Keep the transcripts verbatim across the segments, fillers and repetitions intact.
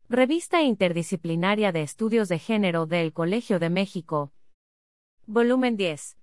Revista Interdisciplinaria de Estudios de Género del Colegio de México. Volumen diez.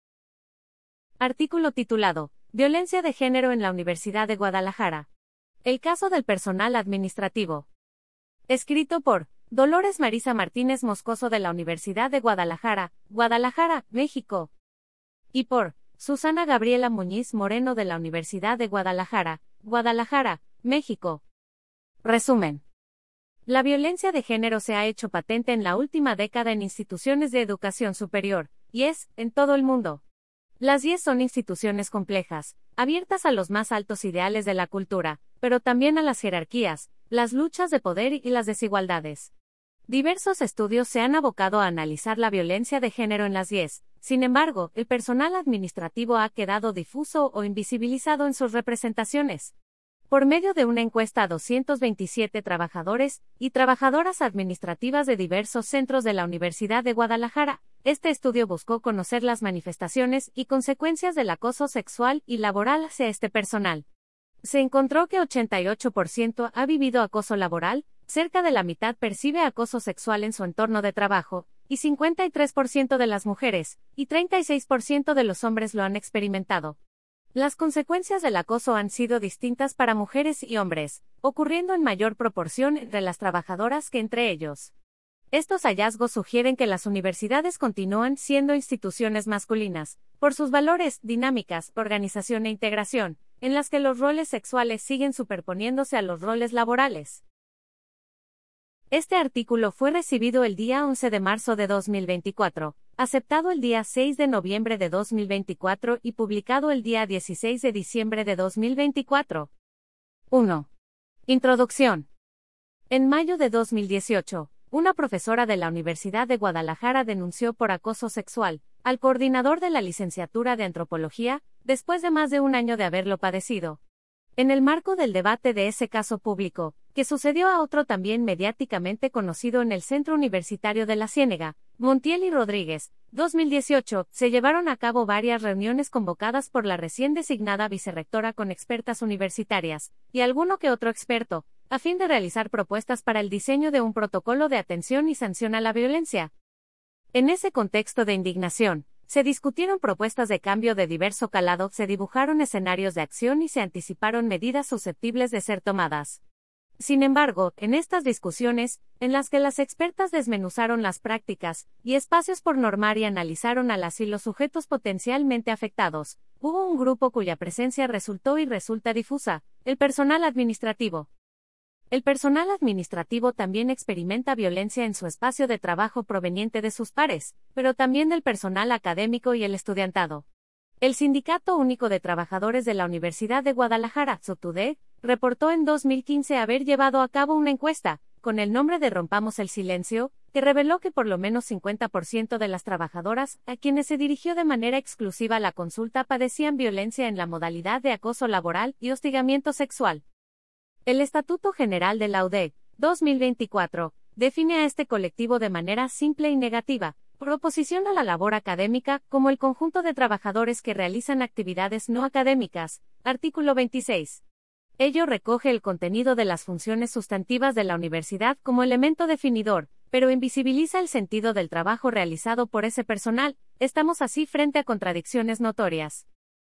Artículo titulado: Violencia de género en la Universidad de Guadalajara. El caso del personal administrativo. Escrito por Dolores Marisa Martínez Moscoso de la Universidad de Guadalajara, Guadalajara, México. Y por Susana Gabriela Muñiz Moreno de la Universidad de Guadalajara, Guadalajara, México. Resumen. La violencia de género se ha hecho patente en la última década en instituciones de educación superior, y es, en todo el mundo. Las I E S son instituciones complejas, abiertas a los más altos ideales de la cultura, pero también a las jerarquías, las luchas de poder y las desigualdades. Diversos estudios se han abocado a analizar la violencia de género en las I E S, sin embargo, el personal administrativo ha quedado difuso o invisibilizado en sus representaciones. Por medio de una encuesta a doscientos veintisiete trabajadores y trabajadoras administrativas de diversos centros de la Universidad de Guadalajara, este estudio buscó conocer las manifestaciones y consecuencias del acoso sexual y laboral hacia este personal. Se encontró que ochenta y ocho por ciento ha vivido acoso laboral, cerca de la mitad percibe acoso sexual en su entorno de trabajo, y cincuenta y tres por ciento de las mujeres, y treinta y seis por ciento de los hombres lo han experimentado. Las consecuencias del acoso han sido distintas para mujeres y hombres, ocurriendo en mayor proporción entre las trabajadoras que entre ellos. Estos hallazgos sugieren que las universidades continúan siendo instituciones masculinas, por sus valores, dinámicas, organización e integración, en las que los roles sexuales siguen superponiéndose a los roles laborales. Este artículo fue recibido el día once de marzo de dos mil veinticuatro, aceptado el día seis de noviembre de dos mil veinticuatro y publicado el día dieciséis de diciembre de dos mil veinticuatro. uno. Introducción. En mayo de dos mil dieciocho, una profesora de la Universidad de Guadalajara denunció por acoso sexual al coordinador de la licenciatura de Antropología, después de más de un año de haberlo padecido. En el marco del debate de ese caso público, que sucedió a otro también mediáticamente conocido en el Centro Universitario de la Ciénega, Montiel y Rodríguez, dos mil dieciocho, se llevaron a cabo varias reuniones convocadas por la recién designada vicerrectora con expertas universitarias, y alguno que otro experto, a fin de realizar propuestas para el diseño de un protocolo de atención y sanción a la violencia. En ese contexto de indignación, se discutieron propuestas de cambio de diverso calado, se dibujaron escenarios de acción y se anticiparon medidas susceptibles de ser tomadas. Sin embargo, en estas discusiones, en las que las expertas desmenuzaron las prácticas y espacios por normar y analizaron a las y los sujetos potencialmente afectados, hubo un grupo cuya presencia resultó y resulta difusa: el personal administrativo. El personal administrativo también experimenta violencia en su espacio de trabajo proveniente de sus pares, pero también del personal académico y el estudiantado. El Sindicato Único de Trabajadores de la Universidad de Guadalajara, SUTUDE, reportó en dos mil quince haber llevado a cabo una encuesta, con el nombre de Rompamos el Silencio, que reveló que por lo menos cincuenta por ciento de las trabajadoras, a quienes se dirigió de manera exclusiva la consulta, padecían violencia en la modalidad de acoso laboral y hostigamiento sexual. El Estatuto General de la U D E C, dos mil veinticuatro, define a este colectivo de manera simple y negativa, por oposición a la labor académica, como el conjunto de trabajadores que realizan actividades no académicas, artículo veintiséis. Ello recoge el contenido de las funciones sustantivas de la universidad como elemento definidor, pero invisibiliza el sentido del trabajo realizado por ese personal. Estamos así frente a contradicciones notorias.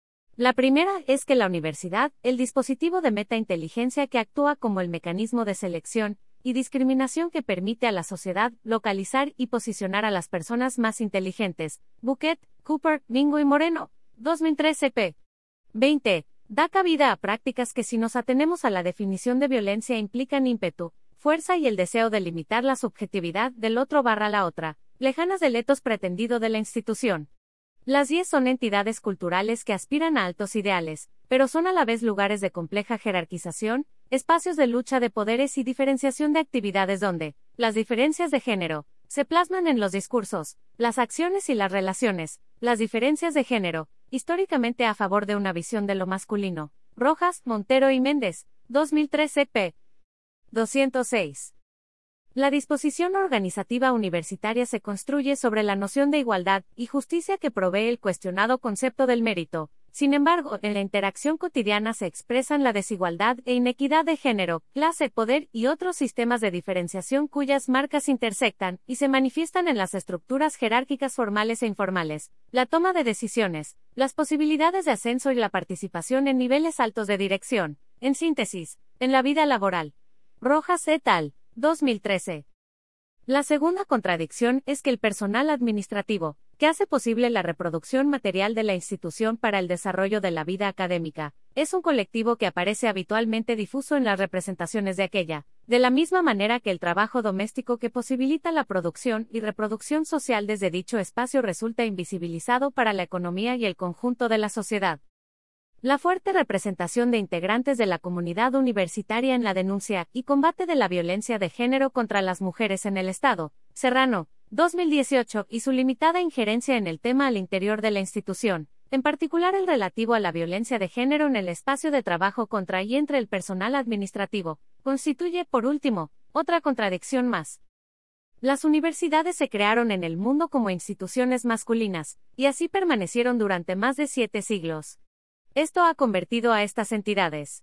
La primera es que la universidad, el dispositivo de metainteligencia que actúa como el mecanismo de selección y discriminación que permite a la sociedad localizar y posicionar a las personas más inteligentes, Buquet, Cooper, Mingo y Moreno, dos mil trece p. veinte, da cabida a prácticas que, si nos atenemos a la definición de violencia, implican ímpetu, fuerza y el deseo de limitar la subjetividad del otro barra la otra, lejanas del etos pretendido de la institución. Las I E S son entidades culturales que aspiran a altos ideales, pero son a la vez lugares de compleja jerarquización, espacios de lucha de poderes y diferenciación de actividades donde las diferencias de género se plasman en los discursos, las acciones y las relaciones. Las diferencias de género, históricamente a favor de una visión de lo masculino. Rojas, Montero y Méndez, dos mil trece p. doscientos seis. La disposición organizativa universitaria se construye sobre la noción de igualdad y justicia que provee el cuestionado concepto del mérito, Sin embargo, en la interacción cotidiana se expresan la desigualdad e inequidad de género, clase, poder y otros sistemas de diferenciación cuyas marcas intersectan y se manifiestan en las estructuras jerárquicas formales e informales, la toma de decisiones, las posibilidades de ascenso y la participación en niveles altos de dirección. En síntesis, en la vida laboral. Rojas et al. dos mil trece. La segunda contradicción es que el personal administrativo, que hace posible la reproducción material de la institución para el desarrollo de la vida académica, es un colectivo que aparece habitualmente difuso en las representaciones de aquella, de la misma manera que el trabajo doméstico que posibilita la producción y reproducción social desde dicho espacio resulta invisibilizado para la economía y el conjunto de la sociedad. La fuerte representación de integrantes de la comunidad universitaria en la denuncia y combate de la violencia de género contra las mujeres en el Estado, Serrano, dos mil dieciocho, y su limitada injerencia en el tema al interior de la institución, en particular el relativo a la violencia de género en el espacio de trabajo contra y entre el personal administrativo, constituye, por último, otra contradicción más. Las universidades se crearon en el mundo como instituciones masculinas, y así permanecieron durante más de siete siglos. Esto ha convertido a estas entidades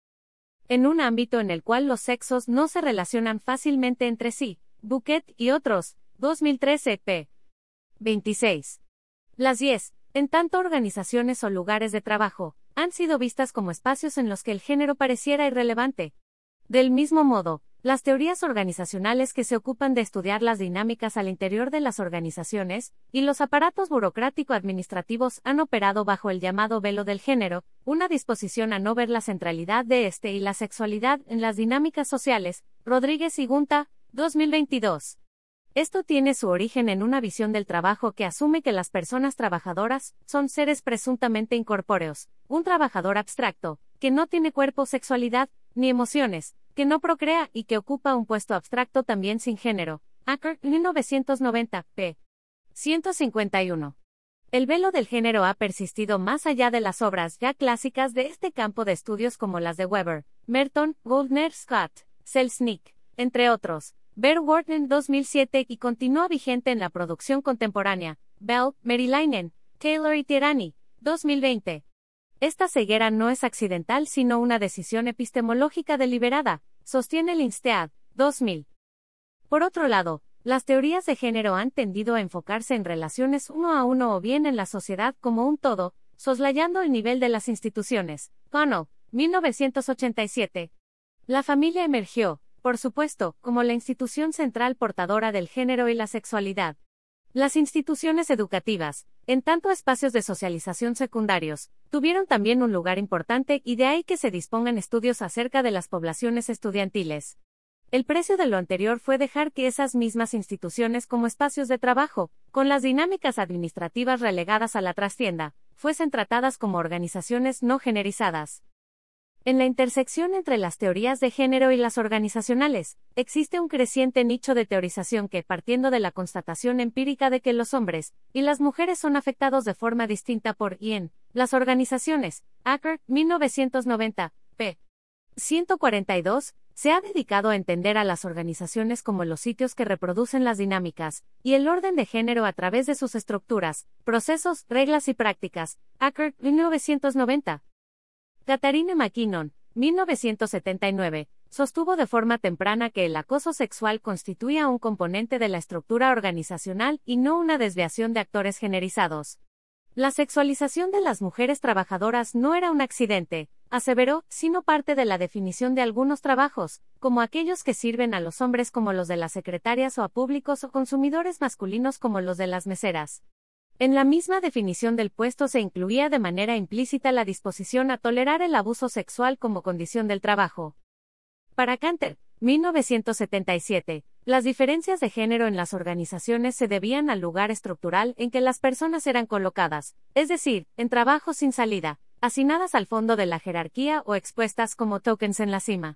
en un ámbito en el cual los sexos no se relacionan fácilmente entre sí. Bouquet y otros, dos mil trece, p. veintiséis. Las diez, en tanto organizaciones o lugares de trabajo, han sido vistas como espacios en los que el género pareciera irrelevante. Del mismo modo, las teorías organizacionales que se ocupan de estudiar las dinámicas al interior de las organizaciones y los aparatos burocrático-administrativos han operado bajo el llamado velo del género, una disposición a no ver la centralidad de este y la sexualidad en las dinámicas sociales. Rodríguez y Gunta, dos mil veintidós. Esto tiene su origen en una visión del trabajo que asume que las personas trabajadoras son seres presuntamente incorpóreos, un trabajador abstracto, que no tiene cuerpo, sexualidad, ni emociones, que no procrea y que ocupa un puesto abstracto también sin género. Acker, mil novecientos noventa, p. ciento cincuenta y uno. El velo del género ha persistido más allá de las obras ya clásicas de este campo de estudios como las de Weber, Merton, Goldner, Scott, Selznick, entre otros. Berwarden dos mil siete y continúa vigente en la producción contemporánea. Bell, Merilainen, Taylor y Tirani, dos mil veinte. Esta ceguera no es accidental sino una decisión epistemológica deliberada, sostiene Lindstead, dos mil. Por otro lado, las teorías de género han tendido a enfocarse en relaciones uno a uno o bien en la sociedad como un todo, soslayando el nivel de las instituciones. Connell, mil novecientos ochenta y siete. La familia emergió, por supuesto, como la institución central portadora del género y la sexualidad. Las instituciones educativas, en tanto espacios de socialización secundarios, tuvieron también un lugar importante y de ahí que se dispongan estudios acerca de las poblaciones estudiantiles. El precio de lo anterior fue dejar que esas mismas instituciones como espacios de trabajo, con las dinámicas administrativas relegadas a la trastienda, fuesen tratadas como organizaciones no generizadas. En la intersección entre las teorías de género y las organizacionales, existe un creciente nicho de teorización que, partiendo de la constatación empírica de que los hombres y las mujeres son afectados de forma distinta por y en las organizaciones, Acker, mil novecientos noventa, p. ciento cuarenta y dos, se ha dedicado a entender a las organizaciones como los sitios que reproducen las dinámicas y el orden de género a través de sus estructuras, procesos, reglas y prácticas. Acker, mil novecientos noventa. Catharine MacKinnon, mil novecientos setenta y nueve, sostuvo de forma temprana que el acoso sexual constituía un componente de la estructura organizacional y no una desviación de actores generizados. La sexualización de las mujeres trabajadoras no era un accidente, aseveró, sino parte de la definición de algunos trabajos, como aquellos que sirven a los hombres como los de las secretarias o a públicos o consumidores masculinos como los de las meseras. En la misma definición del puesto se incluía de manera implícita la disposición a tolerar el abuso sexual como condición del trabajo. Para Canter, mil novecientos setenta y siete, las diferencias de género en las organizaciones se debían al lugar estructural en que las personas eran colocadas, es decir, en trabajos sin salida, hacinadas al fondo de la jerarquía o expuestas como tokens en la cima.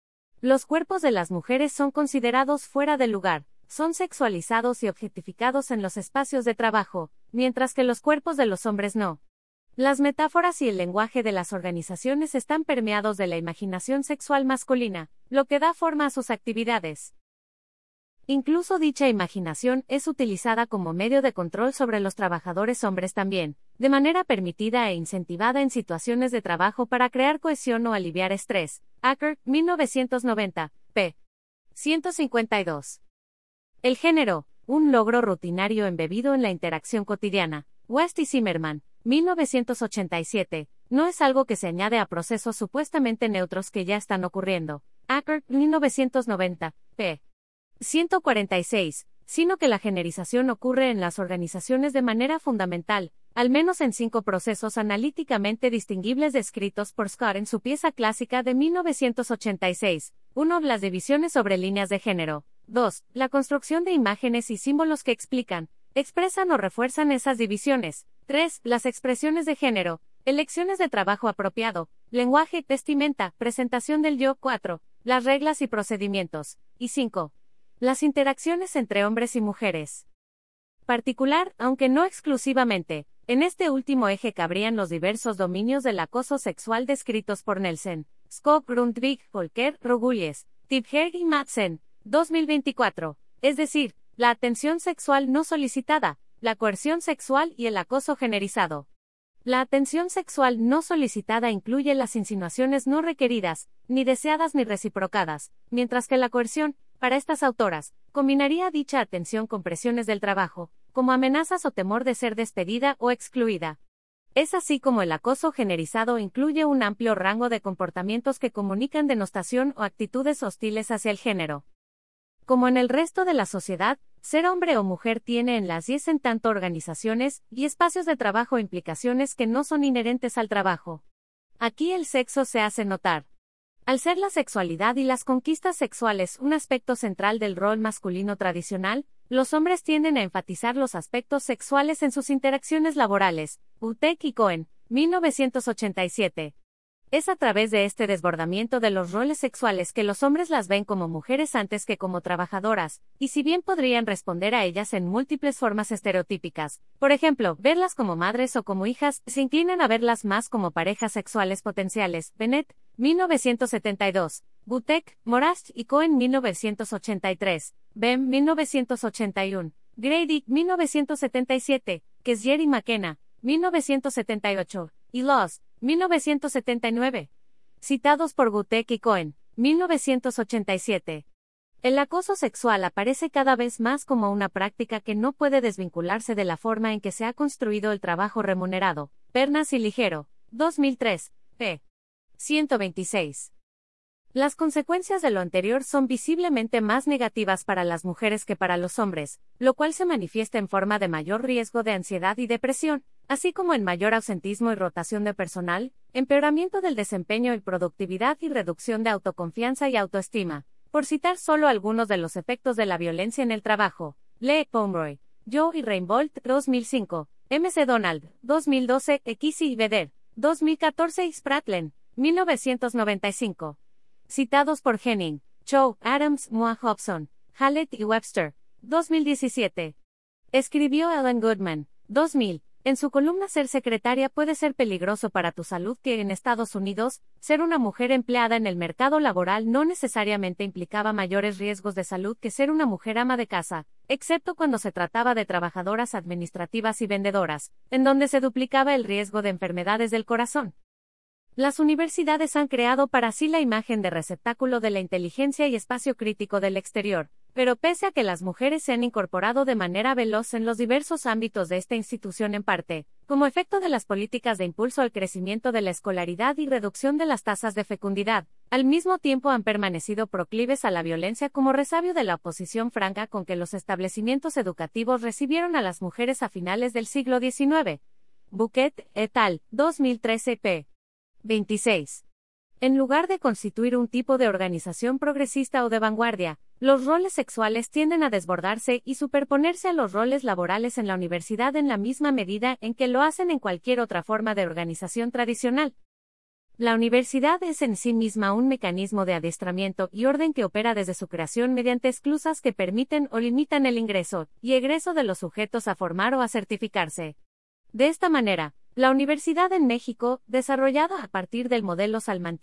Los cuerpos de las mujeres son considerados fuera de lugar, son sexualizados y objetificados en los espacios de trabajo, mientras que los cuerpos de los hombres no. Las metáforas y el lenguaje de las organizaciones están permeados de la imaginación sexual masculina, lo que da forma a sus actividades. Incluso dicha imaginación es utilizada como medio de control sobre los trabajadores hombres también, de manera permitida e incentivada en situaciones de trabajo para crear cohesión o aliviar estrés. Acker, mil novecientos noventa, p. ciento cincuenta y dos. El género, un logro rutinario embebido en la interacción cotidiana. West y Zimmerman, mil novecientos ochenta y siete, no es algo que se añade a procesos supuestamente neutros que ya están ocurriendo. Acker, mil novecientos noventa, p. ciento cuarenta y seis, sino que la generización ocurre en las organizaciones de manera fundamental, al menos en cinco procesos analíticamente distinguibles descritos por Scott en su pieza clásica de mil novecientos ochenta y seis. uno. Las divisiones sobre líneas de género. dos. La construcción de imágenes y símbolos que explican, expresan o refuerzan esas divisiones. tres. Las expresiones de género, elecciones de trabajo apropiado, lenguaje, vestimenta, presentación del yo. cuatro. Las reglas y procedimientos. Y cinco. Las interacciones entre hombres y mujeres. Particular, aunque no exclusivamente, en este último eje cabrían los diversos dominios del acoso sexual descritos por Nelson, Skov, Grundtvig, Volker, Rogulles, Tibjerg y Madsen, dos mil veinticuatro, es decir, la atención sexual no solicitada, la coerción sexual y el acoso generalizado. La atención sexual no solicitada incluye las insinuaciones no requeridas, ni deseadas ni reciprocadas, mientras que la coerción, para estas autoras, combinaría dicha atención con presiones del trabajo, como amenazas o temor de ser despedida o excluida. Es así como el acoso generalizado incluye un amplio rango de comportamientos que comunican denostación o actitudes hostiles hacia el género. Como en el resto de la sociedad, ser hombre o mujer tiene en las diez en tanto organizaciones y espacios de trabajo implicaciones que no son inherentes al trabajo. Aquí el sexo se hace notar. Al ser la sexualidad y las conquistas sexuales un aspecto central del rol masculino tradicional, los hombres tienden a enfatizar los aspectos sexuales en sus interacciones laborales. Butek y Cohen, mil novecientos ochenta y siete. Es a través de este desbordamiento de los roles sexuales que los hombres las ven como mujeres antes que como trabajadoras, y si bien podrían responder a ellas en múltiples formas estereotípicas, por ejemplo, verlas como madres o como hijas, se inclinan a verlas más como parejas sexuales potenciales. Bennett, mil novecientos setenta y dos, Butek, Morash y Cohen mil novecientos ochenta y tres, Bem mil novecientos ochenta y uno, Grady mil novecientos setenta y siete, Kessier y McKenna, mil novecientos setenta y ocho, y Laws, mil novecientos setenta y nueve. Citados por Butek y Cohen, mil novecientos ochenta y siete. El acoso sexual aparece cada vez más como una práctica que no puede desvincularse de la forma en que se ha construido el trabajo remunerado. Pernas y Ligero, dos mil tres, p. ciento veintiséis. Las consecuencias de lo anterior son visiblemente más negativas para las mujeres que para los hombres, lo cual se manifiesta en forma de mayor riesgo de ansiedad y depresión, así como en mayor ausentismo y rotación de personal, empeoramiento del desempeño y productividad y reducción de autoconfianza y autoestima, por citar solo algunos de los efectos de la violencia en el trabajo. Lee Pomeroy, Joe y Reinbold, dos mil cinco, M C Donald, dos mil doce, X y Vedder, dos mil catorce y Spratlen, mil novecientos noventa y cinco. Citados por Henning, Cho, Adams, Moa Hobson, Hallett y Webster, dos mil diecisiete. Escribió Ellen Goodman, dos mil, en su columna Ser secretaria puede ser peligroso para tu salud que en Estados Unidos, ser una mujer empleada en el mercado laboral no necesariamente implicaba mayores riesgos de salud que ser una mujer ama de casa, excepto cuando se trataba de trabajadoras administrativas y vendedoras, en donde se duplicaba el riesgo de enfermedades del corazón. Las universidades han creado para sí la imagen de receptáculo de la inteligencia y espacio crítico del exterior, pero pese a que las mujeres se han incorporado de manera veloz en los diversos ámbitos de esta institución en parte, como efecto de las políticas de impulso al crecimiento de la escolaridad y reducción de las tasas de fecundidad, al mismo tiempo han permanecido proclives a la violencia como resabio de la oposición franca con que los establecimientos educativos recibieron a las mujeres a finales del siglo diecinueve. Bouquet, et al., dos mil trece, p. veintiséis. En lugar de constituir un tipo de organización progresista o de vanguardia, los roles sexuales tienden a desbordarse y superponerse a los roles laborales en la universidad en la misma medida en que lo hacen en cualquier otra forma de organización tradicional. La universidad es en sí misma un mecanismo de adiestramiento y orden que opera desde su creación mediante esclusas que permiten o limitan el ingreso y egreso de los sujetos a formar o a certificarse. De esta manera, la universidad en México, desarrollada a partir del modelo salmantino,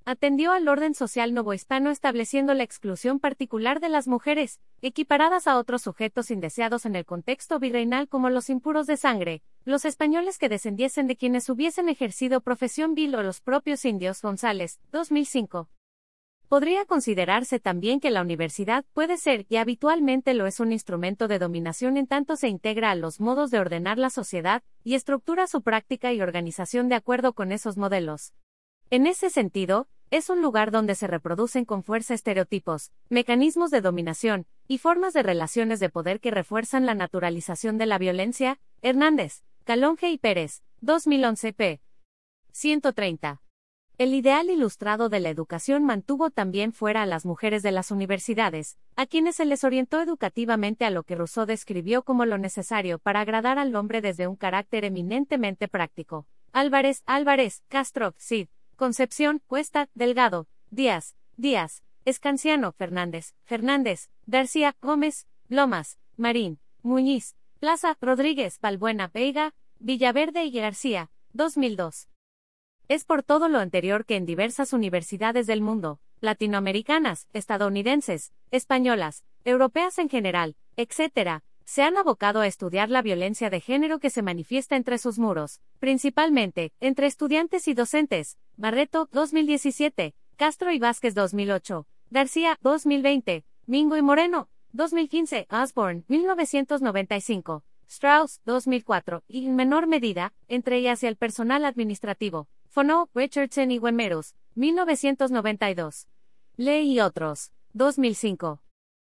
atendió al orden social novohispano estableciendo la exclusión particular de las mujeres, equiparadas a otros sujetos indeseados en el contexto virreinal como los impuros de sangre, los españoles que descendiesen de quienes hubiesen ejercido profesión vil o los propios indios. González, dos mil cinco. Podría considerarse también que la universidad puede ser, y habitualmente lo es, un instrumento de dominación en tanto se integra a los modos de ordenar la sociedad, y estructura su práctica y organización de acuerdo con esos modelos. En ese sentido, es un lugar donde se reproducen con fuerza estereotipos, mecanismos de dominación, y formas de relaciones de poder que refuerzan la naturalización de la violencia. Hernández, Calonge y Pérez, dos mil once p. ciento treinta. El ideal ilustrado de la educación mantuvo también fuera a las mujeres de las universidades, a quienes se les orientó educativamente a lo que Rousseau describió como lo necesario para agradar al hombre desde un carácter eminentemente práctico. Álvarez, Álvarez, Castro, Cid, Concepción, Cuesta, Delgado, Díaz, Díaz, Escanciano, Fernández, Fernández, García, Gómez, Lomas, Marín, Muñiz, Plaza, Rodríguez, Balbuena, Veiga, Villaverde y García, dos mil dos. Es por todo lo anterior que en diversas universidades del mundo, latinoamericanas, estadounidenses, españolas, europeas en general, etcétera, se han abocado a estudiar la violencia de género que se manifiesta entre sus muros, principalmente, entre estudiantes y docentes. Barreto, dos mil diecisiete, Castro y Vázquez, dos mil ocho, García, dos mil veinte, Mingo y Moreno, dos mil quince, Osborne, mil novecientos noventa y cinco, Strauss, dos mil cuatro, y en menor medida, entre ellas y el personal administrativo, Fono, Richardson y Guemeros, mil novecientos noventa y dos. Lee y otros, dos mil cinco.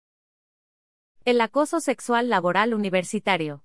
El acoso sexual laboral universitario.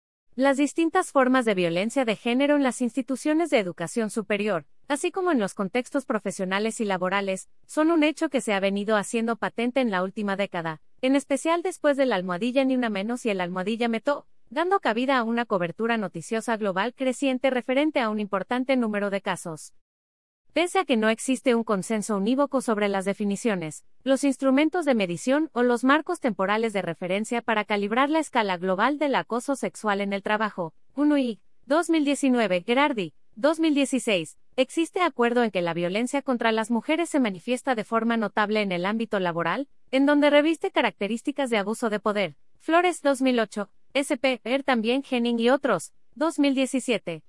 Las distintas formas de violencia de género en las instituciones de educación superior, así como en los contextos profesionales y laborales, son un hecho que se ha venido haciendo patente en la última década, en especial después de la almohadilla Ni Una Menos y el almohadilla Meto, dando cabida a una cobertura noticiosa global creciente referente a un importante número de casos. Pese a que no existe un consenso unívoco sobre las definiciones, los instrumentos de medición o los marcos temporales de referencia para calibrar la escala global del acoso sexual en el trabajo, U N U I, dos mil diecinueve, Gerardi, dos mil dieciséis, existe acuerdo en que la violencia contra las mujeres se manifiesta de forma notable en el ámbito laboral, en donde reviste características de abuso de poder. Flores, dos mil ocho, S P R también Henning y otros, dos mil diecisiete.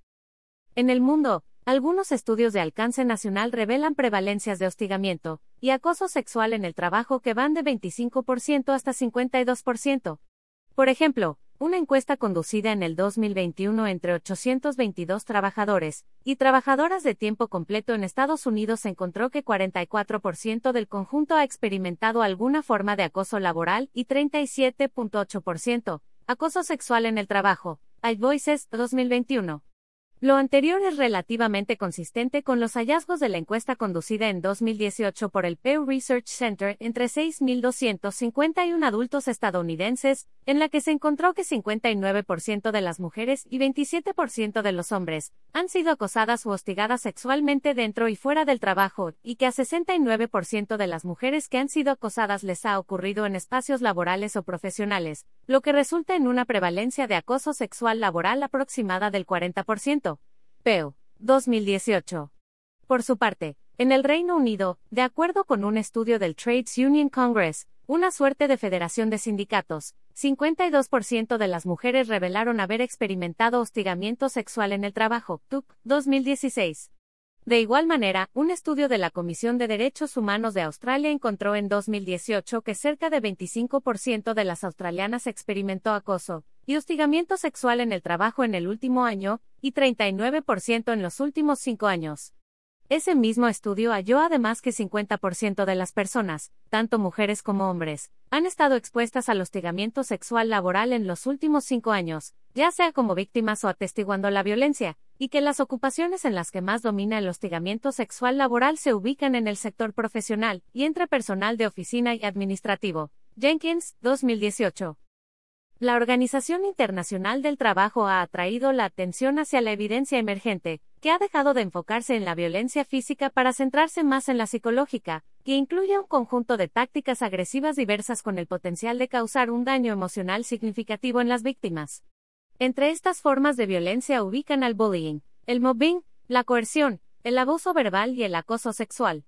En el mundo, algunos estudios de alcance nacional revelan prevalencias de hostigamiento y acoso sexual en el trabajo que van de veinticinco por ciento hasta cincuenta y dos por ciento. Por ejemplo, una encuesta conducida en el dos mil veintiuno entre ochocientos veintidós trabajadores y trabajadoras de tiempo completo en Estados Unidos encontró que cuarenta y cuatro por ciento del conjunto ha experimentado alguna forma de acoso laboral y treinta y siete punto ocho por ciento acoso sexual en el trabajo. iVoices, dos mil veintiuno. Lo anterior es relativamente consistente con los hallazgos de la encuesta conducida en dos mil dieciocho por el Pew Research Center entre seis mil doscientos cincuenta y uno adultos estadounidenses, en la que se encontró que cincuenta y nueve por ciento de las mujeres y veintisiete por ciento de los hombres han sido acosadas u hostigadas sexualmente dentro y fuera del trabajo, y que a sesenta y nueve por ciento de las mujeres que han sido acosadas les ha ocurrido en espacios laborales o profesionales, lo que resulta en una prevalencia de acoso sexual laboral aproximada del cuarenta por ciento. Pew, dos mil dieciocho. Por su parte, en el Reino Unido, de acuerdo con un estudio del Trades Union Congress, una suerte de federación de sindicatos, cincuenta y dos por ciento de las mujeres revelaron haber experimentado hostigamiento sexual en el trabajo. T U C, dos mil dieciséis. De igual manera, un estudio de la Comisión de Derechos Humanos de Australia encontró en dos mil dieciocho que cerca de veinticinco por ciento de las australianas experimentó acoso y hostigamiento sexual en el trabajo en el último año, y treinta y nueve por ciento en los últimos cinco años. Ese mismo estudio halló además que cincuenta por ciento de las personas, tanto mujeres como hombres, han estado expuestas al hostigamiento sexual laboral en los últimos cinco años, ya sea como víctimas o atestiguando la violencia, y que las ocupaciones en las que más domina el hostigamiento sexual laboral se ubican en el sector profesional y entre personal de oficina y administrativo. Jenkins, dos mil dieciocho. La Organización Internacional del Trabajo ha atraído la atención hacia la evidencia emergente, que ha dejado de enfocarse en la violencia física para centrarse más en la psicológica, que incluye un conjunto de tácticas agresivas diversas con el potencial de causar un daño emocional significativo en las víctimas. Entre estas formas de violencia ubican al bullying, el mobbing, la coerción, el abuso verbal y el acoso sexual.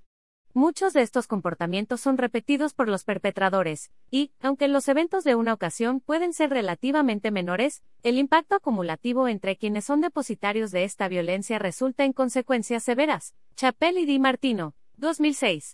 Muchos de estos comportamientos son repetidos por los perpetradores, y, aunque los eventos de una ocasión pueden ser relativamente menores, el impacto acumulativo entre quienes son depositarios de esta violencia resulta en consecuencias severas. Chappell y Di Martino, dos mil seis.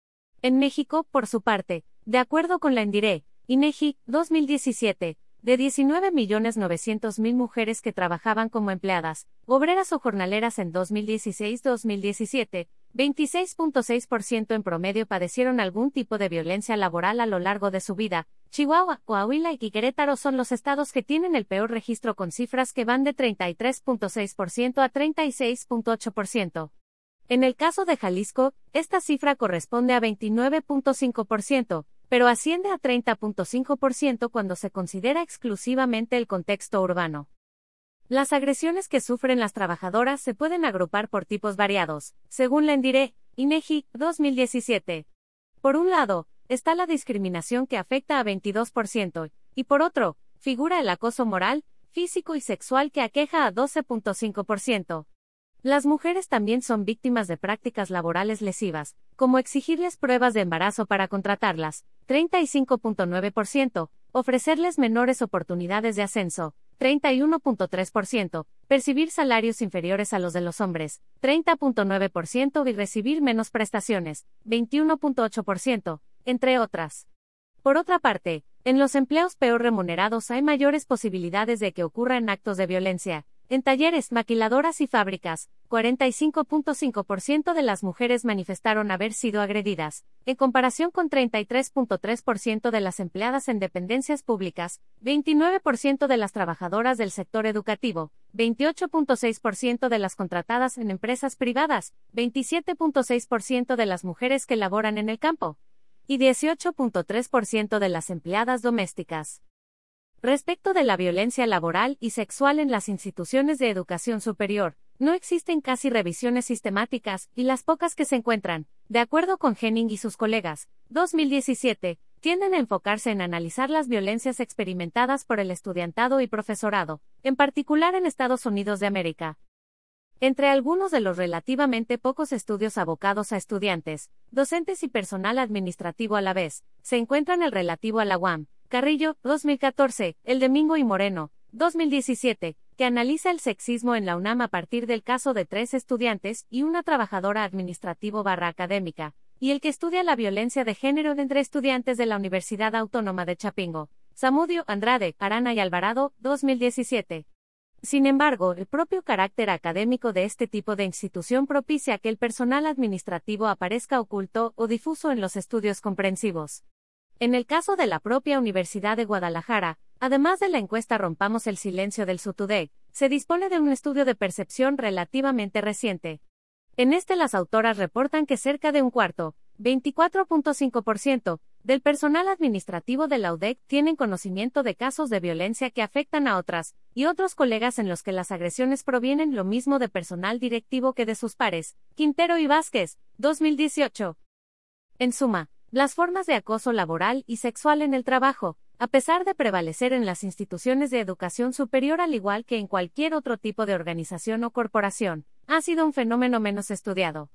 En México, por su parte, de acuerdo con la INDIRE, INEGI, dos mil diecisiete, de diecinueve millones novecientas mil mujeres que trabajaban como empleadas, obreras o jornaleras en dos mil dieciséis a dos mil diecisiete, veintiséis punto seis por ciento en promedio padecieron algún tipo de violencia laboral a lo largo de su vida. Chihuahua, Coahuila y Querétaro son los estados que tienen el peor registro, con cifras que van de treinta y tres punto seis por ciento a treinta y seis punto ocho por ciento. En el caso de Jalisco, esta cifra corresponde a veintinueve punto cinco por ciento, pero asciende a treinta punto cinco por ciento cuando se considera exclusivamente el contexto urbano. Las agresiones que sufren las trabajadoras se pueden agrupar por tipos variados, según la INDIRE, INEGI, dos mil diecisiete. Por un lado, está la discriminación, que afecta a veintidós por ciento, y por otro, figura el acoso moral, físico y sexual, que aqueja a doce punto cinco por ciento. Las mujeres también son víctimas de prácticas laborales lesivas, como exigirles pruebas de embarazo para contratarlas, treinta y cinco punto nueve por ciento, ofrecerles menores oportunidades de ascenso, treinta y uno punto tres por ciento, percibir salarios inferiores a los de los hombres, treinta punto nueve por ciento y recibir menos prestaciones, veintiuno punto ocho por ciento, entre otras. Por otra parte, en los empleos peor remunerados hay mayores posibilidades de que ocurran actos de violencia. En talleres, maquiladoras y fábricas, cuarenta y cinco punto cinco por ciento de las mujeres manifestaron haber sido agredidas, en comparación con treinta y tres punto tres por ciento de las empleadas en dependencias públicas, veintinueve por ciento de las trabajadoras del sector educativo, veintiocho punto seis por ciento de las contratadas en empresas privadas, veintisiete punto seis por ciento de las mujeres que laboran en el campo, y dieciocho punto tres por ciento de las empleadas domésticas. Respecto de la violencia laboral y sexual en las instituciones de educación superior, no existen casi revisiones sistemáticas, y las pocas que se encuentran, de acuerdo con Henning y sus colegas, dos mil diecisiete, tienden a enfocarse en analizar las violencias experimentadas por el estudiantado y profesorado, en particular en Estados Unidos de América. Entre algunos de los relativamente pocos estudios abocados a estudiantes, docentes y personal administrativo a la vez, se encuentran el relativo a la U A M, Carrillo, dos mil catorce, el de Mingo y Moreno, dos mil diecisiete, que analiza el sexismo en la UNAM a partir del caso de tres estudiantes y una trabajadora administrativo barra académica, y el que estudia la violencia de género entre estudiantes de la Universidad Autónoma de Chapingo, Zamudio, Andrade, Arana y Alvarado, dos mil diecisiete. Sin embargo, el propio carácter académico de este tipo de institución propicia que el personal administrativo aparezca oculto o difuso en los estudios comprensivos. En el caso de la propia Universidad de Guadalajara, además de la encuesta Rompamos el silencio del SUTUDEC, se dispone de un estudio de percepción relativamente reciente. En este las autoras reportan que cerca de un cuarto, veinticuatro punto cinco por ciento, del personal administrativo de la U D E C tienen conocimiento de casos de violencia que afectan a otras, y otros colegas en los que las agresiones provienen lo mismo de personal directivo que de sus pares. Quintero y Vázquez, dos mil dieciocho. En suma, las formas de acoso laboral y sexual en el trabajo, a pesar de prevalecer en las instituciones de educación superior al igual que en cualquier otro tipo de organización o corporación, ha sido un fenómeno menos estudiado.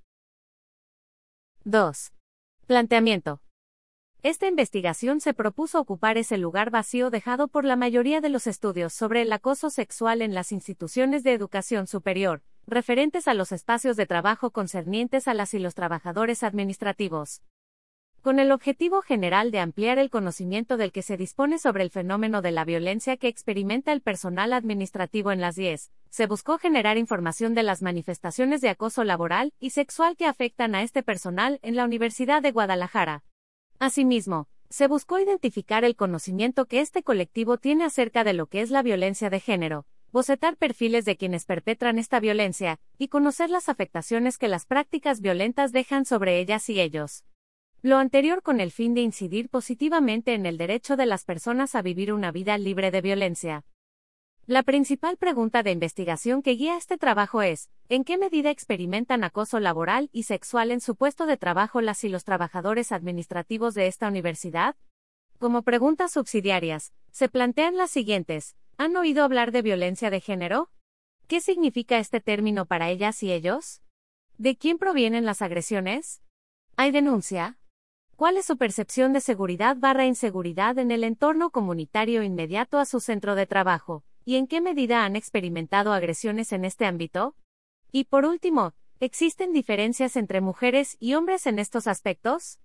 dos. Planteamiento. Esta investigación se propuso ocupar ese lugar vacío dejado por la mayoría de los estudios sobre el acoso sexual en las instituciones de educación superior, referentes a los espacios de trabajo concernientes a las y los trabajadores administrativos. Con el objetivo general de ampliar el conocimiento del que se dispone sobre el fenómeno de la violencia que experimenta el personal administrativo en las I E S, se buscó generar información de las manifestaciones de acoso laboral y sexual que afectan a este personal en la Universidad de Guadalajara. Asimismo, se buscó identificar el conocimiento que este colectivo tiene acerca de lo que es la violencia de género, bocetar perfiles de quienes perpetran esta violencia, y conocer las afectaciones que las prácticas violentas dejan sobre ellas y ellos. Lo anterior con el fin de incidir positivamente en el derecho de las personas a vivir una vida libre de violencia. La principal pregunta de investigación que guía este trabajo es, ¿en qué medida experimentan acoso laboral y sexual en su puesto de trabajo las y los trabajadores administrativos de esta universidad? Como preguntas subsidiarias, se plantean las siguientes: ¿han oído hablar de violencia de género? ¿Qué significa este término para ellas y ellos? ¿De quién provienen las agresiones? ¿Hay denuncia? ¿Cuál es su percepción de seguridad barra inseguridad en el entorno comunitario inmediato a su centro de trabajo? ¿Y en qué medida han experimentado agresiones en este ámbito? Y por último, ¿existen diferencias entre mujeres y hombres en estos aspectos?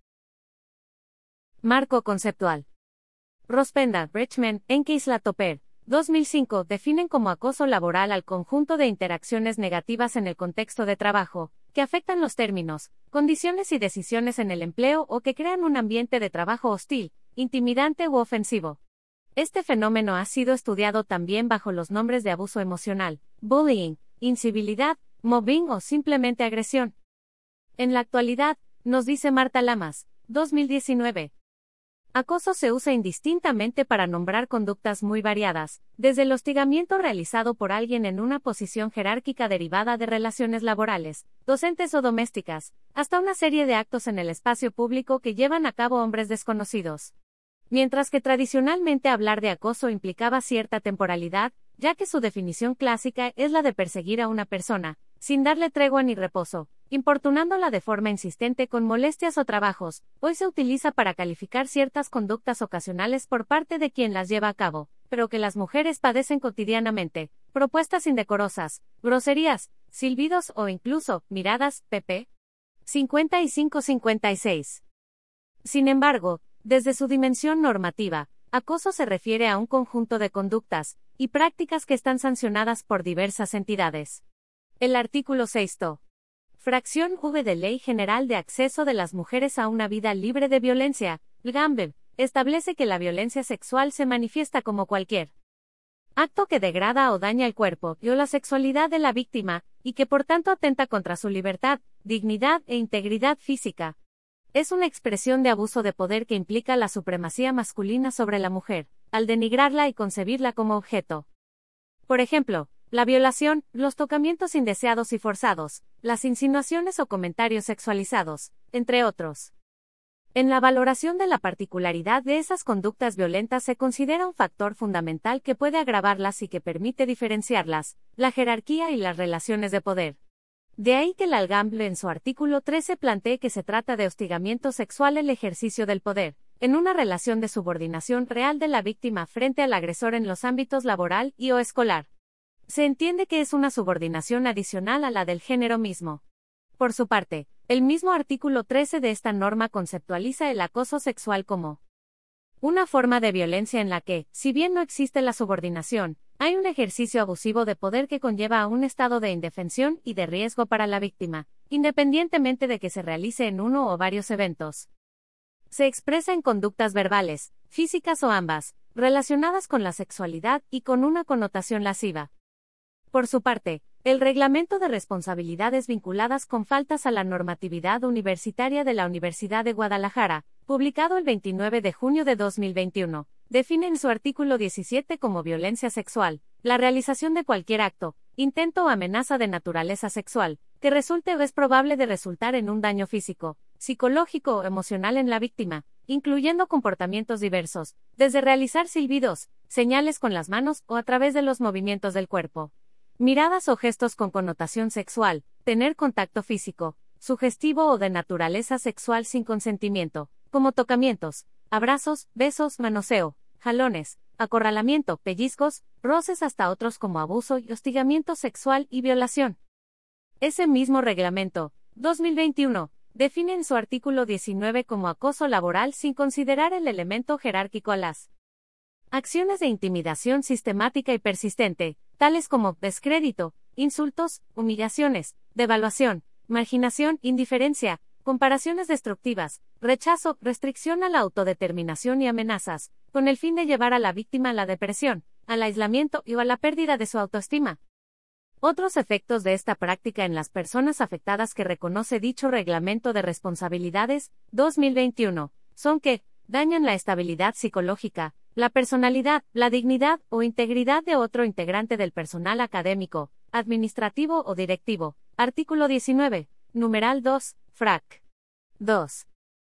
Marco conceptual. Rospenda, Richmond, Enkisla Topper, dos mil cinco definen como acoso laboral al conjunto de interacciones negativas en el contexto de trabajo, que afectan los términos, condiciones y decisiones en el empleo o que crean un ambiente de trabajo hostil, intimidante u ofensivo. Este fenómeno ha sido estudiado también bajo los nombres de abuso emocional, bullying, incivilidad, mobbing o simplemente agresión. En la actualidad, nos dice Marta Lamas, dos mil diecinueve. Acoso se usa indistintamente para nombrar conductas muy variadas, desde el hostigamiento realizado por alguien en una posición jerárquica derivada de relaciones laborales, docentes o domésticas, hasta una serie de actos en el espacio público que llevan a cabo hombres desconocidos. Mientras que tradicionalmente hablar de acoso implicaba cierta temporalidad, ya que su definición clásica es la de perseguir a una persona, sin darle tregua ni reposo, importunándola de forma insistente con molestias o trabajos, hoy se utiliza para calificar ciertas conductas ocasionales por parte de quien las lleva a cabo, pero que las mujeres padecen cotidianamente, propuestas indecorosas, groserías, silbidos o incluso, miradas, pp. cincuenta y cinco a cincuenta y seis. Sin embargo, desde su dimensión normativa, acoso se refiere a un conjunto de conductas y prácticas que están sancionadas por diversas entidades. El artículo sexto. Fracción V de Ley General de Acceso de las Mujeres a una Vida Libre de Violencia, L G A M B, establece que la violencia sexual se manifiesta como cualquier acto que degrada o daña el cuerpo y o la sexualidad de la víctima, y que por tanto atenta contra su libertad, dignidad e integridad física. Es una expresión de abuso de poder que implica la supremacía masculina sobre la mujer, al denigrarla y concebirla como objeto. Por ejemplo, la violación, los tocamientos indeseados y forzados, las insinuaciones o comentarios sexualizados, entre otros. En la valoración de la particularidad de esas conductas violentas se considera un factor fundamental que puede agravarlas y que permite diferenciarlas, la jerarquía y las relaciones de poder. De ahí que la L G A M B en su artículo trece plantee que se trata de hostigamiento sexual el ejercicio del poder, en una relación de subordinación real de la víctima frente al agresor en los ámbitos laboral y o escolar. Se entiende que es una subordinación adicional a la del género mismo. Por su parte, el mismo artículo trece de esta norma conceptualiza el acoso sexual como una forma de violencia en la que, si bien no existe la subordinación, hay un ejercicio abusivo de poder que conlleva a un estado de indefensión y de riesgo para la víctima, independientemente de que se realice en uno o varios eventos. Se expresa en conductas verbales, físicas o ambas, relacionadas con la sexualidad y con una connotación lasciva. Por su parte, el Reglamento de Responsabilidades Vinculadas con Faltas a la Normatividad Universitaria de la Universidad de Guadalajara, publicado el veintinueve de junio de dos mil veintiuno, define en su artículo diecisiete como violencia sexual, la realización de cualquier acto, intento o amenaza de naturaleza sexual, que resulte o es probable de resultar en un daño físico, psicológico o emocional en la víctima, incluyendo comportamientos diversos, desde realizar silbidos, señales con las manos o a través de los movimientos del cuerpo. Miradas o gestos con connotación sexual, tener contacto físico, sugestivo o de naturaleza sexual sin consentimiento, como tocamientos, abrazos, besos, manoseo, jalones, acorralamiento, pellizcos, roces hasta otros como abuso y hostigamiento sexual y violación. Ese mismo reglamento, dos mil veintiuno, define en su artículo diecinueve como acoso laboral sin considerar el elemento jerárquico a las acciones de intimidación sistemática y persistente, tales como descrédito, insultos, humillaciones, devaluación, marginación, indiferencia, comparaciones destructivas, rechazo, restricción a la autodeterminación y amenazas, con el fin de llevar a la víctima a la depresión, al aislamiento y o a la pérdida de su autoestima. Otros efectos de esta práctica en las personas afectadas que reconoce dicho Reglamento de Responsabilidades, dos mil veintiuno, son que dañan la estabilidad psicológica, la personalidad, la dignidad o integridad de otro integrante del personal académico, administrativo o directivo. Artículo diecinueve, numeral dos, frac. dos.